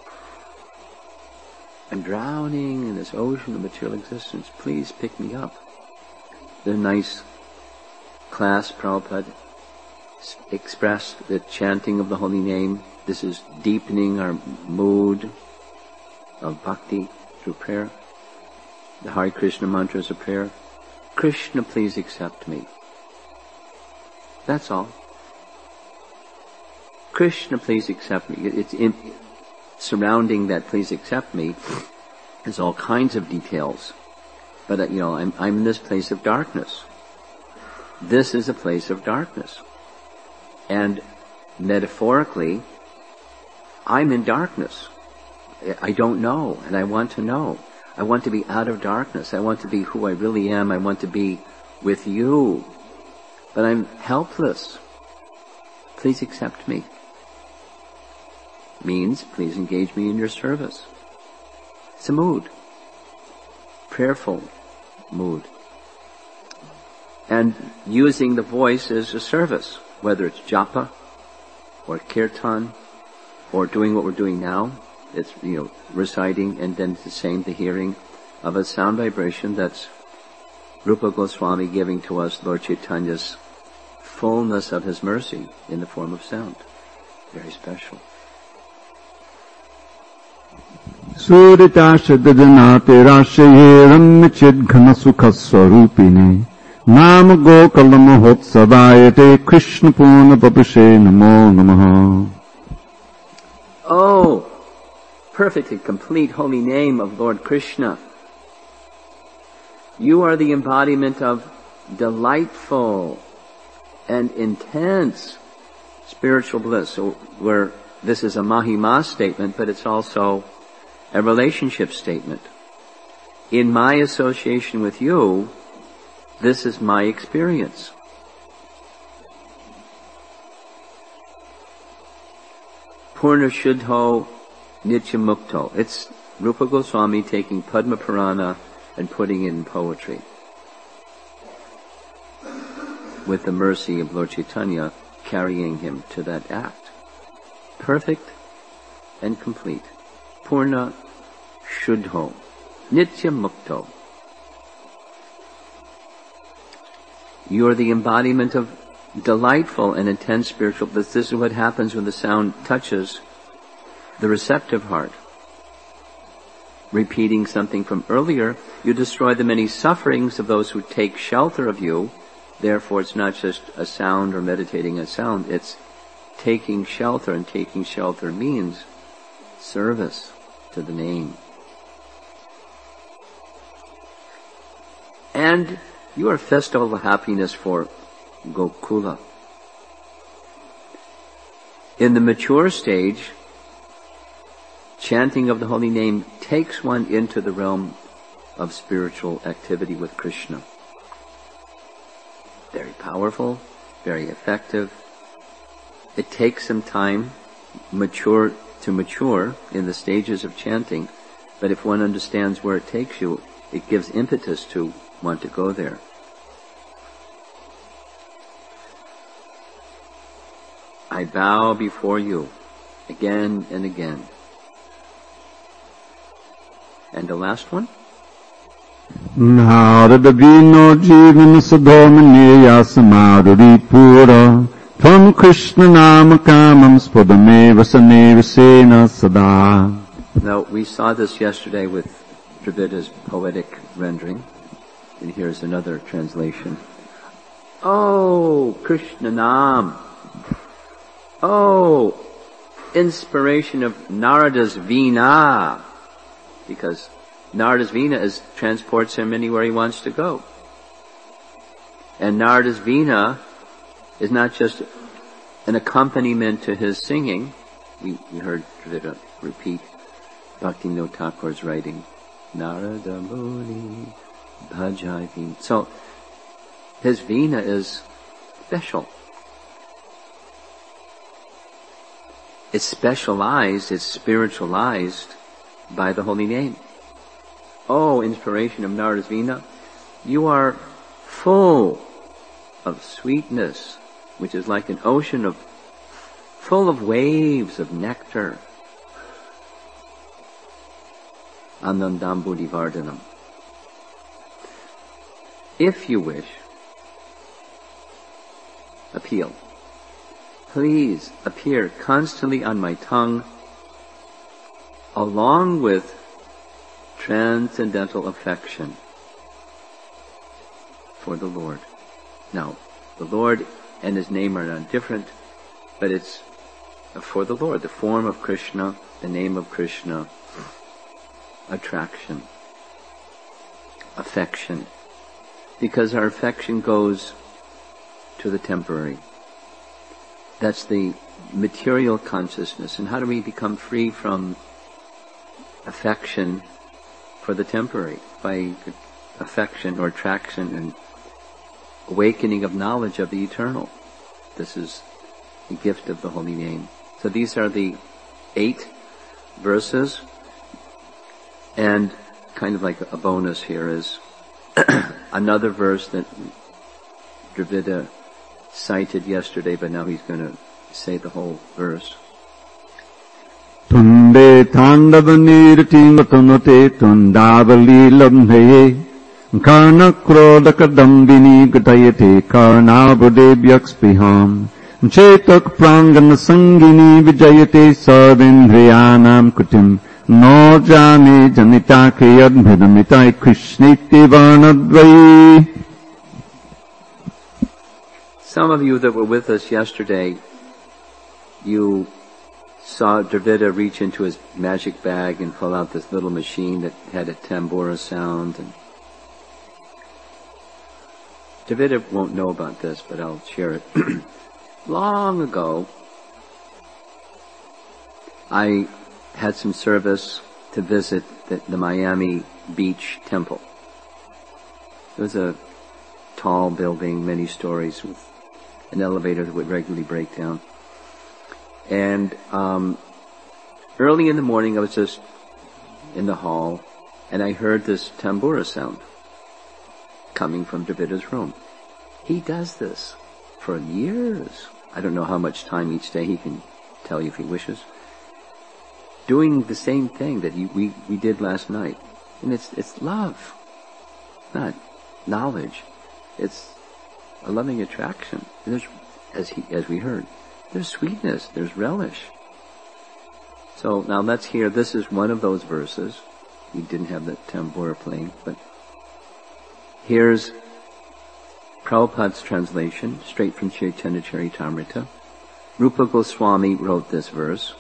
[SPEAKER 1] I'm drowning in this ocean of material existence. Please pick me up. The nice class Prabhupada expressed the chanting of the holy name. This is deepening our mood of bhakti through prayer. The Hare Krishna mantra is a prayer. Krishna, please accept me. That's all. Krishna, please accept me. It's in, surrounding that please accept me is all kinds of details. But, you know, I'm, I'm in this place of darkness. This is a place of darkness. And metaphorically, I'm in darkness. I don't know, and I want to know. I want to be out of darkness. I want to be who I really am. I want to be with you. But I'm helpless. Please accept me. Means, please engage me in your service. It's a mood. Prayerful mood. And using the voice as a service, whether it's japa, or kirtan, or doing what we're doing now. It's, you know, reciting and then the same, the hearing of a sound vibration that's Rupa Goswami giving to us Lord Chaitanya's fullness of his mercy in the form of sound. Very special.
[SPEAKER 2] Surita Shadajanate Rashaye Rammichid Ghana Sukha Swarupine Nam Gokalam Hotsavayate Krishna Purna Babushe Namo Namaha.
[SPEAKER 1] Oh, perfect and complete holy name of Lord Krishna. You are the embodiment of delightful and intense spiritual bliss, where this is a Mahima statement, but it's also a relationship statement. In my association with you, this is my experience. Purna Shuddho Nitya Mukto. It's Rupa Goswami taking Padma Purana and putting it in poetry. With the mercy of Lord Chaitanya carrying him to that act. Perfect and complete. Purna Shuddho Nitya Mukto. You are the embodiment of delightful and intense spiritual bliss. This is what happens when the sound touches the receptive heart. Repeating something from earlier, you destroy the many sufferings of those who take shelter of you. Therefore, it's not just a sound or meditating a sound, it's taking shelter, and taking shelter means service to the name. And you are a festival of happiness for Gokula. In the mature stage, chanting of the holy name takes one into the realm of spiritual activity with Krishna. Very powerful, very effective. It takes some time mature to mature in the stages of chanting, but if one understands where it takes you, it gives impetus to want to go there. I bow before you again and again. And the last one?
[SPEAKER 2] Narada Vino Jivan Sadhomaneya Samadhuri Pura Tvam Krishna Nama Kamam Spadameva Saneva Sena Sada.
[SPEAKER 1] Now, we saw this yesterday with Dravida's poetic rendering, and here's another translation. Oh, Krishna Nam. Oh, inspiration of Narada's Veena. Because Narada's Veena is, transports him anywhere he wants to go. And Narada's Veena is not just an accompaniment to his singing. We, we heard Dravida repeat Bhaktivinoda Thakur's writing, Narada Muni Bhajai Veena. So, his Veena is special. It's specialized, it's spiritualized by the holy name. Oh, inspiration of Narada's Veena, you are full of sweetness, which is like an ocean of, full of waves of nectar. Anandambudhi Vardhanam. If you wish, appeal. Please appear constantly on my tongue, along with transcendental affection for the Lord. Now, the Lord and His name are not different, but it's for the Lord, the form of Krishna, the name of Krishna, attraction, affection. Because our affection goes to the temporary. That's the material consciousness. And how do we become free from affection for the temporary? By affection or attraction and awakening of knowledge of the eternal. This is the gift of the holy name. So these are the eight verses. And kind of like a bonus here is another verse that Dravida cited yesterday, but now he's going to say the whole verse.
[SPEAKER 2] Tunde thandavanirtingatanote tundavali labhaye karna krodakadambini gatayate karnabudebhyakspiham chetak prangana sangini vijayate sadindriyanam kutim no jane janitake yadbhidamitai krishniti varnadvai.
[SPEAKER 1] Some of you that were with us yesterday, you saw Dravida reach into his magic bag and pull out this little machine that had a tambura sound. And Dravida won't know about this, but I'll share it. Long ago, I had some service to visit the, the Miami Beach Temple. It was a tall building, many stories, with an elevator that would regularly break down. And um, early in the morning, I was just in the hall, and I heard this tambura sound coming from Dravida's room. He does this for years. I don't know how much time each day, he can tell you if he wishes. Doing the same thing that he, we, we did last night. And it's, it's love, not knowledge. It's a loving attraction. There's, as he, as we heard, there's sweetness, there's relish. So now let's hear, this is one of those verses. We didn't have the tambura playing, but here's Prabhupada's translation, straight from Chaitanya Charitamrita. Rupa Goswami wrote this verse.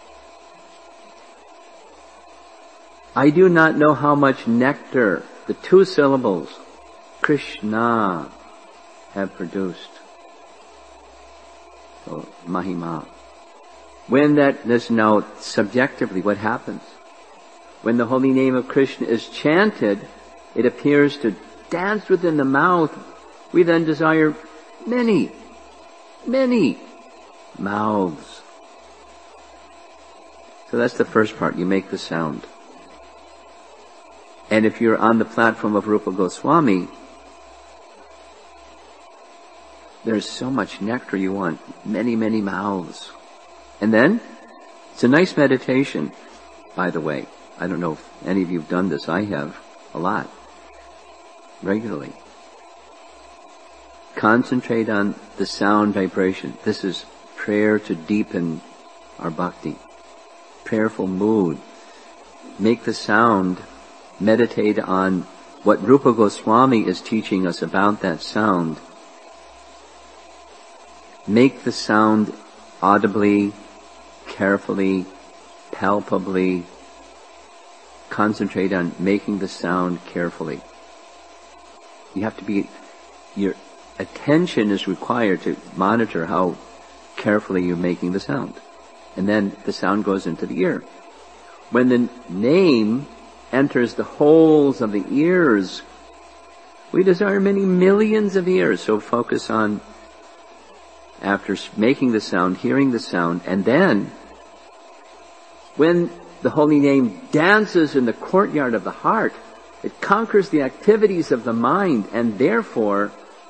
[SPEAKER 1] I do not know how much nectar the two syllables, Krishna, have produced. So, Mahima. When that, this now, subjectively, what happens? When the holy name of Krishna is chanted, it appears to dance within the mouth. We then desire many, many mouths. So that's the first part. You make the sound. And if you're on the platform of Rupa Goswami, there's so much nectar you want. Many, many mouths. And then, it's a nice meditation, by the way. I don't know if any of you have done this. I have a lot. Regularly. Concentrate on the sound vibration. This is prayer to deepen our bhakti. Prayerful mood. Make the sound, meditate on what Rupa Goswami is teaching us about that sound, make the sound audibly, carefully, palpably. Concentrate on making the sound carefully. You have to be, your attention is required to monitor how carefully you're making the sound. And then the sound goes into the ear. When the name enters the holes of the ears, we desire many millions of ears, so focus on, after making the sound, hearing the sound, and then, when the holy name dances in the courtyard of the heart, it conquers the activities of the mind, and therefore,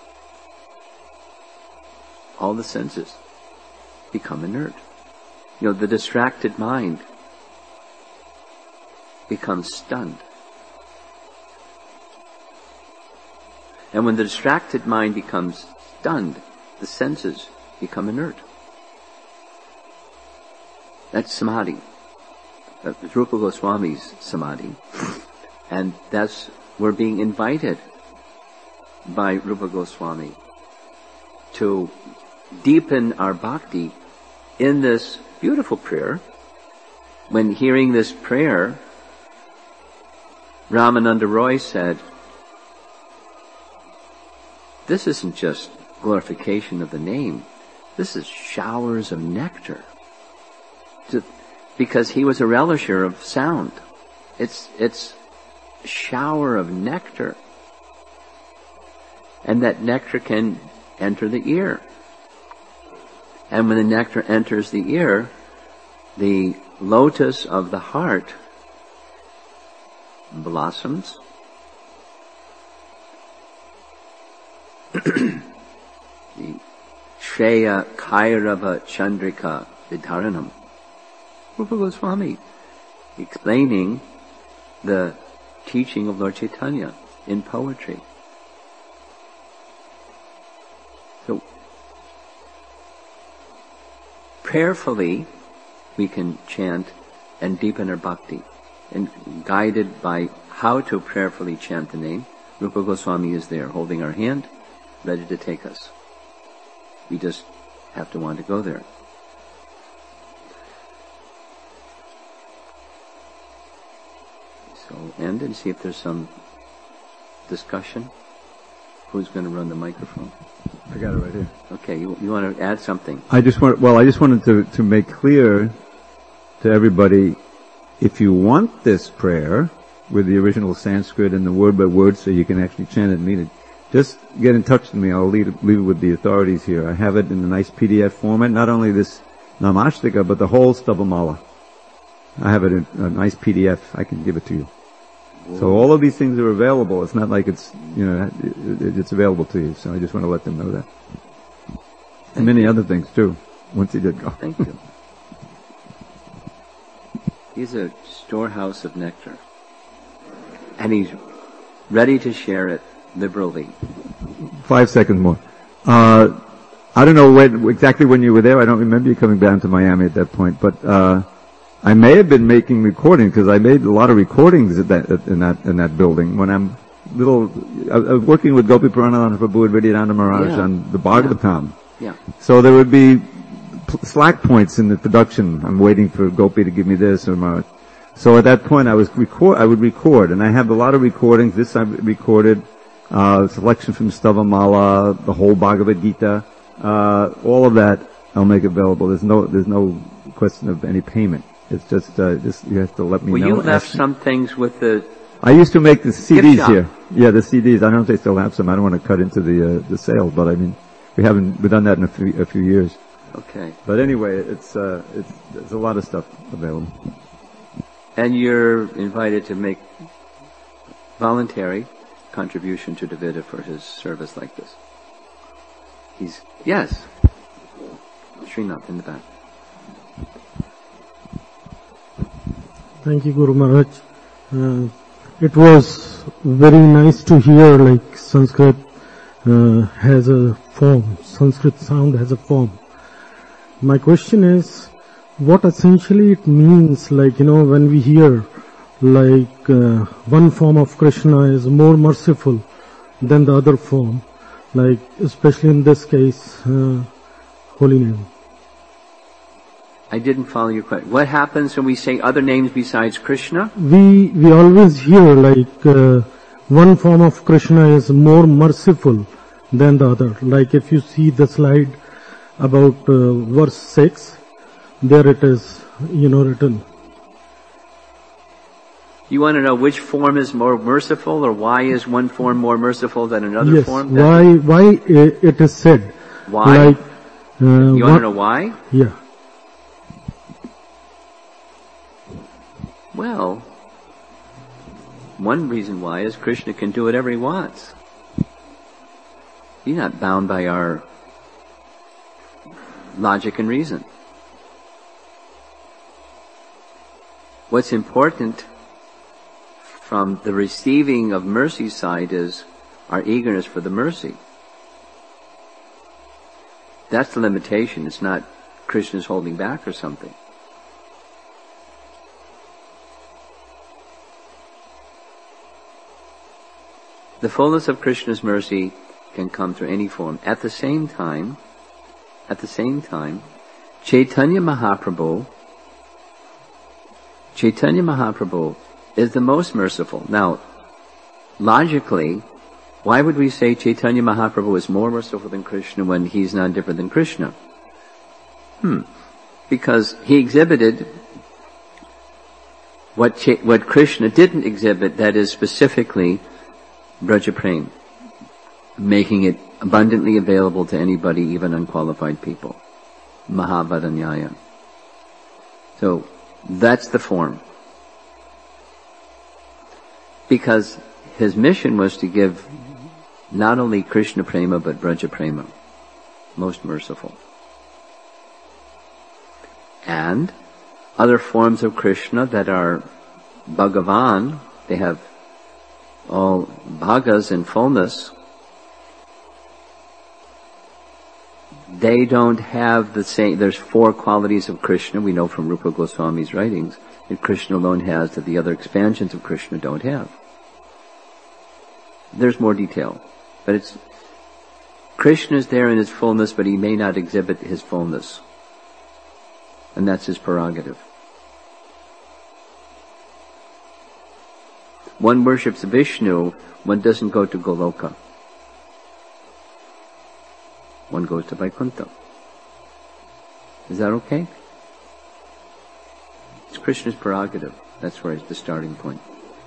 [SPEAKER 1] all the senses become inert. You know, the distracted mind becomes stunned. And when the distracted mind becomes stunned, the senses become inert. That's samadhi. That's Rupa Goswami's samadhi. And that's, we're being invited by Rupa Goswami to deepen our bhakti in this beautiful prayer. When hearing this prayer, Ramananda Roy said, this isn't just glorification of the name, this is showers of nectar. To, because he was a relisher of sound. It's, it's a shower of nectar. And that nectar can enter the ear. And when the nectar enters the ear, the lotus of the heart blossoms. The Shreya Kairava Chandrika Vidharanam. Rupa Goswami explaining the teaching of Lord Chaitanya in poetry. So, prayerfully, we can chant and deepen our bhakti. And guided by how to prayerfully chant the name, Rupa Goswami is there, holding our hand, ready to take us. We just have to want to go there. So, end and see if there's some discussion. Who's going to run the microphone?
[SPEAKER 2] I got it right here.
[SPEAKER 1] Okay, you, you want to add something?
[SPEAKER 2] I just want, well, I just wanted to, to make clear to everybody, if you want this prayer with the original Sanskrit and the word by word so you can actually chant it and mean it, just get in touch with me. I'll leave it, leave it with the authorities here. I have it in a nice P D F format, not only this Namashtika, but the whole Stavamala. I have it in a nice P D F. I can give it to you. Whoa. So all of these things are available. It's not like it's, you know, it, it's available to you. So I just want to let them know that. Thank and many you. Other things too, once he did go.
[SPEAKER 1] Thank you. He's a storehouse of nectar. And he's ready to share it liberally.
[SPEAKER 2] Five seconds more. Uh, I don't know when, exactly when you were there. I don't remember you coming down to Miami at that point, but, uh, I may have been making recordings because I made a lot of recordings at that, in that, in that building when I'm little, I, I was working with Gopi Paranadhana Prabhu and Vidyananda Maharaj yeah. on the Bhagavatam.
[SPEAKER 1] Yeah.
[SPEAKER 2] So there would be slack points in the production. I'm waiting for Gopi to give me this or Maharaj. So at that point I was record, I would record, and I have a lot of recordings. This I recorded, uh, selection from Stavamala, the whole Bhagavad Gita, uh, all of that I'll make available. There's no, there's no question of any payment. It's just, uh, just, you have to let me
[SPEAKER 1] well,
[SPEAKER 2] know.
[SPEAKER 1] Well, you left some things with the...
[SPEAKER 2] I used to make the C Ds here. Yeah, the C Ds. I don't know if they still have some. I don't want to cut into the, uh, the sales, but I mean, we haven't, we've done that in a few, a few years.
[SPEAKER 1] Okay.
[SPEAKER 2] But anyway, it's, uh, it's, there's a lot of stuff available.
[SPEAKER 1] And you're invited to make voluntary contribution to Davida for his service like this. He's, yes. Srinath in the back.
[SPEAKER 3] Thank you, Guru Maharaj. Uh, it was very nice to hear like Sanskrit uh, has a form, Sanskrit sound has a form. My question is, what essentially it means, like, you know, when we hear like uh, one form of Krishna is more merciful than the other form, like especially in this case, uh, holy name.
[SPEAKER 1] I didn't follow your question. What happens when we say other names besides Krishna?
[SPEAKER 3] We, we always hear like, uh, one form of Krishna is more merciful than the other. Like if you see the slide about uh, verse six, there it is, you know, written.
[SPEAKER 1] You want to know which form is more merciful, or why is one form more merciful than another
[SPEAKER 3] yes,
[SPEAKER 1] form?
[SPEAKER 3] why, why it is said.
[SPEAKER 1] Why?
[SPEAKER 3] Like, uh,
[SPEAKER 1] you want to know why?
[SPEAKER 3] Yeah.
[SPEAKER 1] Well, one reason why is Krishna can do whatever he wants. He's not bound by our logic and reason. What's important from the receiving of mercy side is our eagerness for the mercy. That's the limitation. It's not Krishna's holding back or something. The fullness of Krishna's mercy can come through any form. At the same time, at the same time, Chaitanya Mahaprabhu, Chaitanya Mahaprabhu is the most merciful. Now, logically, why would we say Chaitanya Mahaprabhu is more merciful than Krishna when he's not different than Krishna? Hmm. Because he exhibited what Ch- what Krishna didn't exhibit, that is specifically Braja Prem, making it abundantly available to anybody, even unqualified people. Mahavadanyaya. So, that's the form. Because his mission was to give not only Krishna Prema, but Braja Prema. Most merciful. And other forms of Krishna that are Bhagavan, they have all bhagas in fullness, they don't have the same. There's four qualities of Krishna, we know from Rupa Goswami's writings, that Krishna alone has that the other expansions of Krishna don't have. There's more detail, but it's Krishna is there in his fullness, but he may not exhibit his fullness, and that's his prerogative. One worships Vishnu, one doesn't go to Goloka. One goes to Vaikuntha. Is that okay? It's Krishna's prerogative. That's where it's the starting point.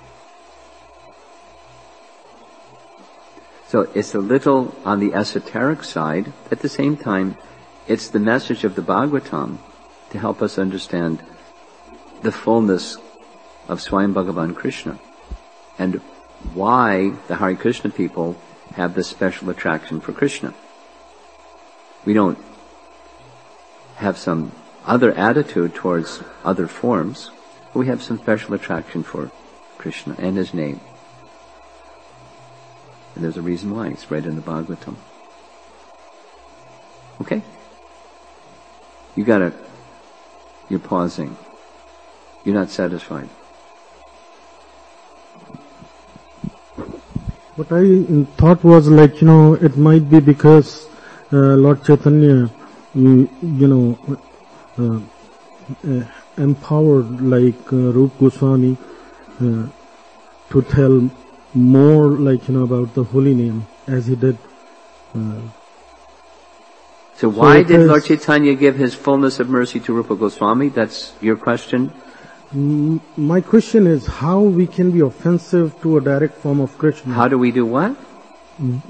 [SPEAKER 1] So it's a little on the esoteric side. At the same time, it's the message of the Bhagavatam to help us understand the fullness of Swayam Bhagavan Krishna and why the Hare Krishna people have this special attraction for Krishna. We don't have some other attitude towards other forms, but we have some special attraction for Krishna and his name. And there's a reason why. It's right in the Bhagavatam. Okay? You gotta, you're pausing. You're not satisfied.
[SPEAKER 3] What I thought was like, you know, it might be because uh, Lord Chaitanya, you, you know, uh, uh, empowered like uh, Rupa Goswami uh, to tell more like, you know, about the holy name as he did. Uh,
[SPEAKER 1] so why
[SPEAKER 3] so
[SPEAKER 1] did Lord Chaitanya give his fullness of mercy to Rupa Goswami? That's your question?
[SPEAKER 3] Mm, my question is how we can be offensive to a direct form of Krishna.
[SPEAKER 1] How do we do what?
[SPEAKER 3] Mm.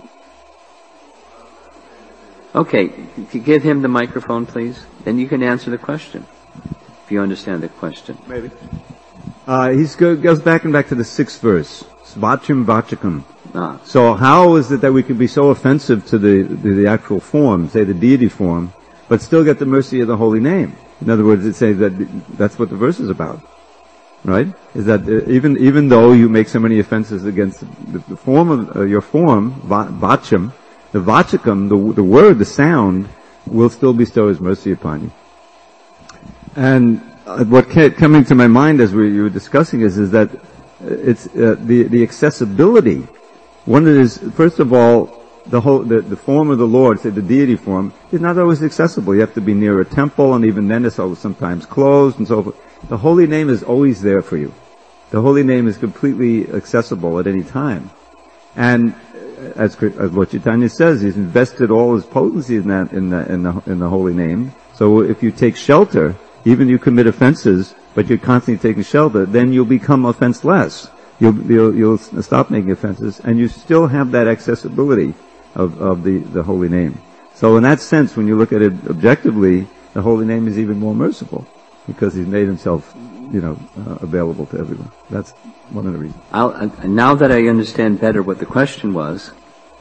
[SPEAKER 1] Okay, give him the microphone, please. Then you can answer the question, if you understand the question.
[SPEAKER 2] Maybe. Uh, he goes back and back to the sixth verse. Svachim Vachakam.
[SPEAKER 1] Ah.
[SPEAKER 2] So how is it that we can be so offensive to the, the, the actual form, say the deity form, but still get the mercy of the holy name? In other words, it says that that's what the verse is about, right? Is that uh, even even though you make so many offenses against the, the form of uh, your form, vacham, the vachakam, the the word, the sound, will still bestow His mercy upon you. And uh, what came coming to my mind as we were discussing is is that it's uh, the the accessibility. One is, first of all, the whole, the, the form of the Lord, say the deity form, is not always accessible. You have to be near a temple, and even then it's always sometimes closed and so forth. The holy name is always there for you. The holy name is completely accessible at any time. And as, as Lord Chaitanya says, he's invested all his potency in that, in the, in the, in the holy name. So if you take shelter, even you commit offenses, but you're constantly taking shelter, then you'll become offenseless. You'll, you'll, you'll stop making offenses, and you still have that accessibility of, of the, the holy name. So in that sense, when you look at it objectively, the holy name is even more merciful, because he's made himself, you know, uh, available to everyone. That's one of the reasons.
[SPEAKER 1] I'll, uh, now that I understand better what the question was,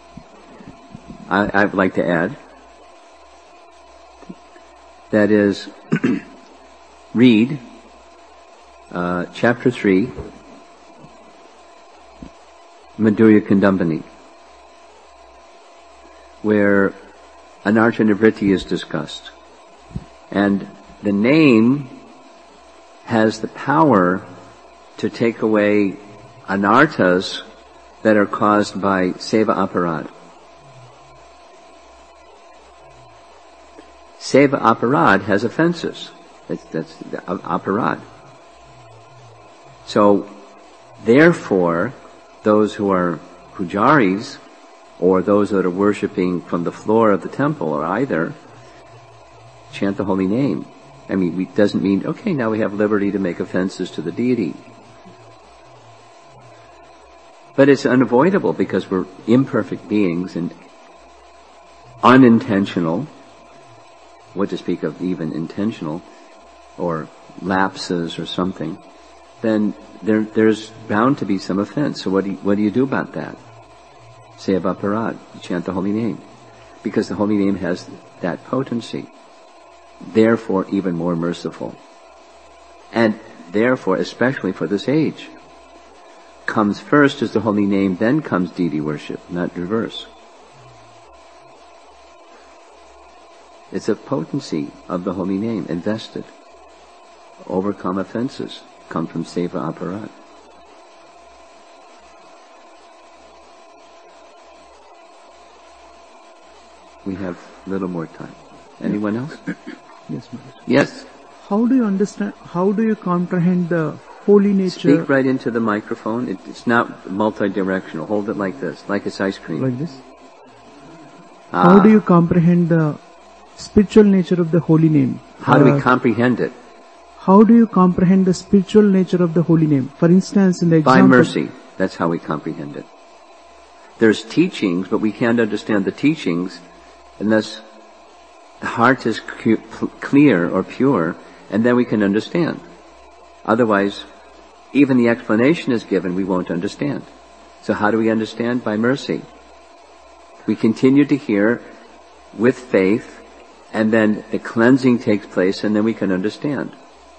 [SPEAKER 1] I, I'd like to add, that is, read uh, chapter three, Madhurya Kandambani, where Anartha Nivritti is discussed. And the name has the power to take away anarthas that are caused by seva aparad. Seva aparad has offenses. That's, that's aparad. So, therefore, those who are pujaris, or those that are worshipping from the floor of the temple, or either, chant the holy name. I mean, it doesn't mean, okay, now we have liberty to make offenses to the deity. But it's unavoidable because we're imperfect beings and unintentional, what to speak of even intentional, or lapses or something, then there, there's bound to be some offense. So what do you, what do you do about that? Seva aparad, you chant the holy name. Because the holy name has that potency. Therefore, even more merciful. And therefore, especially for this age, comes first is the holy name, then comes deity worship, not reverse. It's a potency of the holy name invested. Overcome offenses come from seva aparad. We have little more time. Anyone else?
[SPEAKER 4] Yes, Maharaj.
[SPEAKER 1] Yes.
[SPEAKER 4] How do you understand, how do you comprehend the holy nature?
[SPEAKER 1] Speak right into the microphone. It, it's not multi-directional. Hold it like this, like it's ice cream.
[SPEAKER 4] Like this?
[SPEAKER 1] Ah.
[SPEAKER 4] How do you comprehend the spiritual nature of the holy name?
[SPEAKER 1] How do we
[SPEAKER 4] Uh,
[SPEAKER 1] comprehend it?
[SPEAKER 4] How do you comprehend the spiritual nature of the holy name? For instance, in the
[SPEAKER 1] By
[SPEAKER 4] example...
[SPEAKER 1] mercy. That's how we comprehend it. There's teachings, but we can't understand the teachings unless the heart is cu- clear or pure, and then we can understand. Otherwise, even the explanation is given, we won't understand. So how do we understand? By mercy. We continue to hear with faith, and then the cleansing takes place, and then we can understand.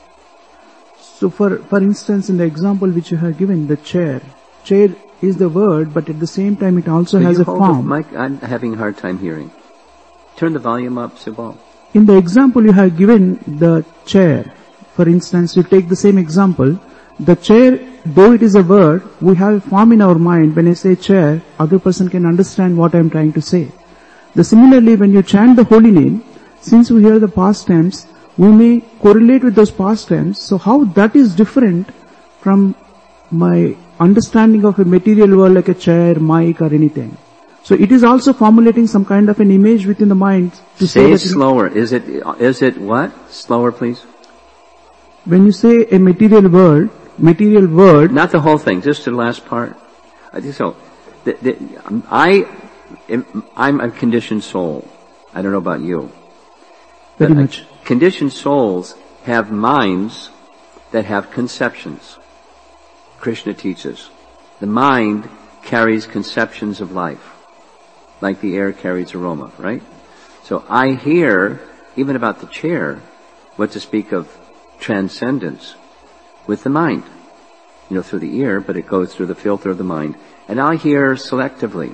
[SPEAKER 4] So for, for instance, in the example which you have given, the chair. Chair is the word, but at the same time it also
[SPEAKER 1] Could
[SPEAKER 4] has
[SPEAKER 1] you
[SPEAKER 4] a
[SPEAKER 1] hold
[SPEAKER 4] form.
[SPEAKER 1] the mic? I'm having a hard time hearing. Turn the volume up, Subal.
[SPEAKER 4] In the example you have given, the chair, for instance, you take the same example, the chair, though it is a word, we have a form in our mind. When I say chair, other person can understand what I am trying to say. The similarly, when you chant the holy name, since we hear the past tense, we may correlate with those past tense. So how that is different from my understanding of a material world like a chair, mic or anything. So it is also formulating some kind of an image within the mind to say,
[SPEAKER 1] Say it
[SPEAKER 4] that
[SPEAKER 1] slower. Is it, is it what? Slower, please.
[SPEAKER 4] when you say a material word, material word,
[SPEAKER 1] Not the whole thing, just the last part. I think so. The, the, I, I'm a conditioned soul. I don't know about you.
[SPEAKER 4] very
[SPEAKER 1] But, uh,
[SPEAKER 4] much.
[SPEAKER 1] Conditioned souls have minds that have conceptions. Krishna teaches. The mind carries conceptions of life, like the air carries aroma, right? So I hear, even about the chair, what to speak of transcendence with the mind. You know, through the ear, but it goes through the filter of the mind. And I hear selectively.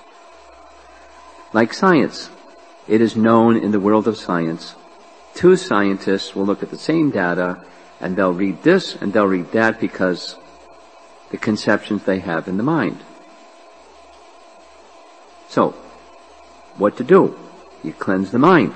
[SPEAKER 1] Like science. It is known in the world of science. Two scientists will look at the same data, and they'll read this and they'll read that because the conceptions they have in the mind. So, what to do. You cleanse the mind.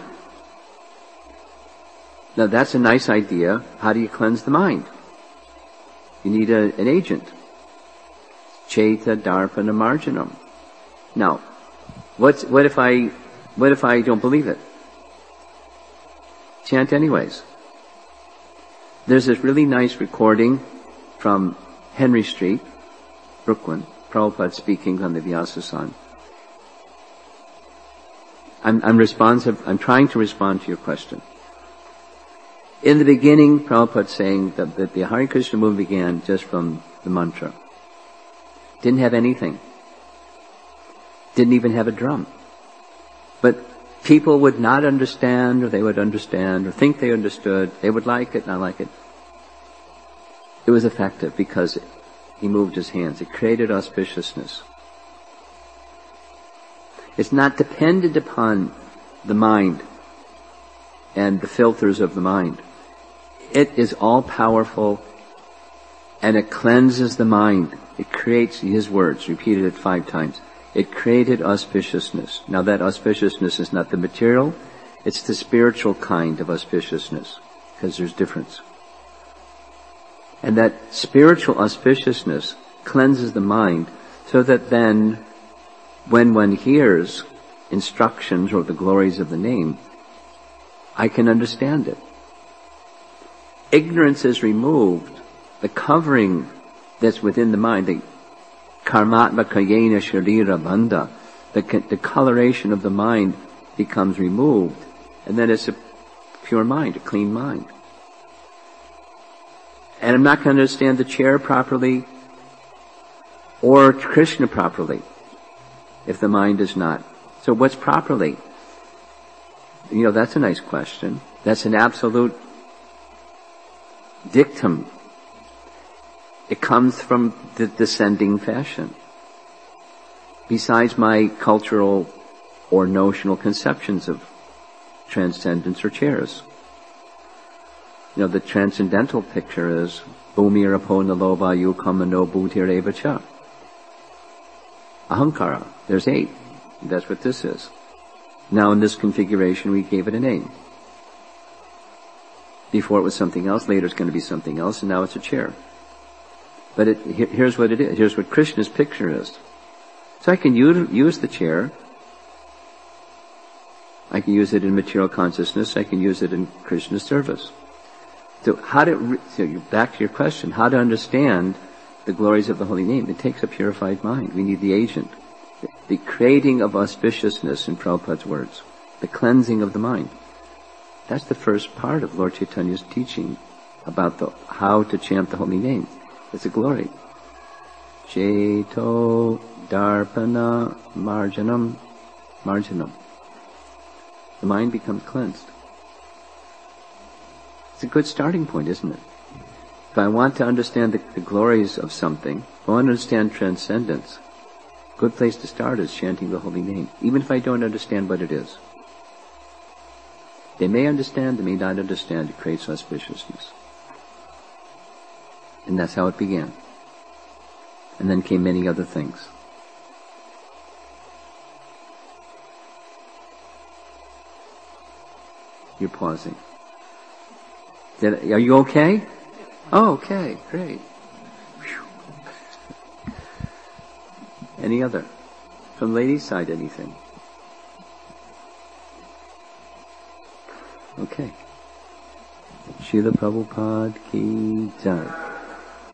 [SPEAKER 1] Now that's a nice idea. How do you cleanse the mind? You need a, an agent. Chaita, Darpana, Marjanam. Now, what's, what if I, what if I don't believe it? Chant anyways. There's this really nice recording from Henry Street, Brooklyn, Prabhupada speaking on the Vyasa-san. I'm, I'm responsive, I'm trying to respond to your question. In the beginning, Prabhupada saying that, that the Hare Krishna movement began just from the mantra. Didn't have anything. Didn't even have a drum. But people would not understand, or they would understand, or think they understood. They would like it, not like it. It was effective because he moved his hands. It created auspiciousness. It's not dependent upon the mind and the filters of the mind. It is all-powerful, and it cleanses the mind. It creates, his words, repeated it five times. It created auspiciousness. Now that auspiciousness is not the material, it's the spiritual kind of auspiciousness, because there's difference. And that spiritual auspiciousness cleanses the mind so that then, when one hears instructions or the glories of the name, I can understand it. Ignorance is removed, the covering that's within the mind, the karmatma kayena sharira bandha, the, the coloration of the mind becomes removed, and then it's a pure mind, a clean mind. And I'm not going to understand the chair properly or Krishna properly if the mind is not. So what's properly? You know, that's a nice question. That's an absolute dictum. It comes from the descending fashion. Besides my cultural or notional conceptions of transcendence or chairs. You know, the transcendental picture is Bhumir apona lovayu kamano bhutir evacha. Ahankara. There's eight. That's what this is. Now in this configuration we gave it a name. Before it was something else, later it's going to be something else, and now it's a chair. But it, here, here's what it is. Here's what Krishna's picture is. So I can use, use the chair. I can use it in material consciousness. I can use it in Krishna's service. So how to, so you, back to your question, how to understand the glories of the holy name? It takes a purified mind. We need the agent. The, the creating of auspiciousness, in Prabhupada's words. The cleansing of the mind. That's the first part of Lord Chaitanya's teaching about the, how to chant the holy name. It's a glory. Chaito Darpana Marjanam Marjanam. The mind becomes cleansed. It's a good starting point, isn't it? If I want to understand the, the glories of something, if I want to understand transcendence, a good place to start is chanting the holy name, even if I don't understand what it is. They may understand, they may not understand, it creates auspiciousness. And that's how it began. And then came many other things. You're pausing. Did, are you okay? Oh, okay, great. Whew. Any other? From ladies' side, anything? Okay. Srila Prabhupada ki jai.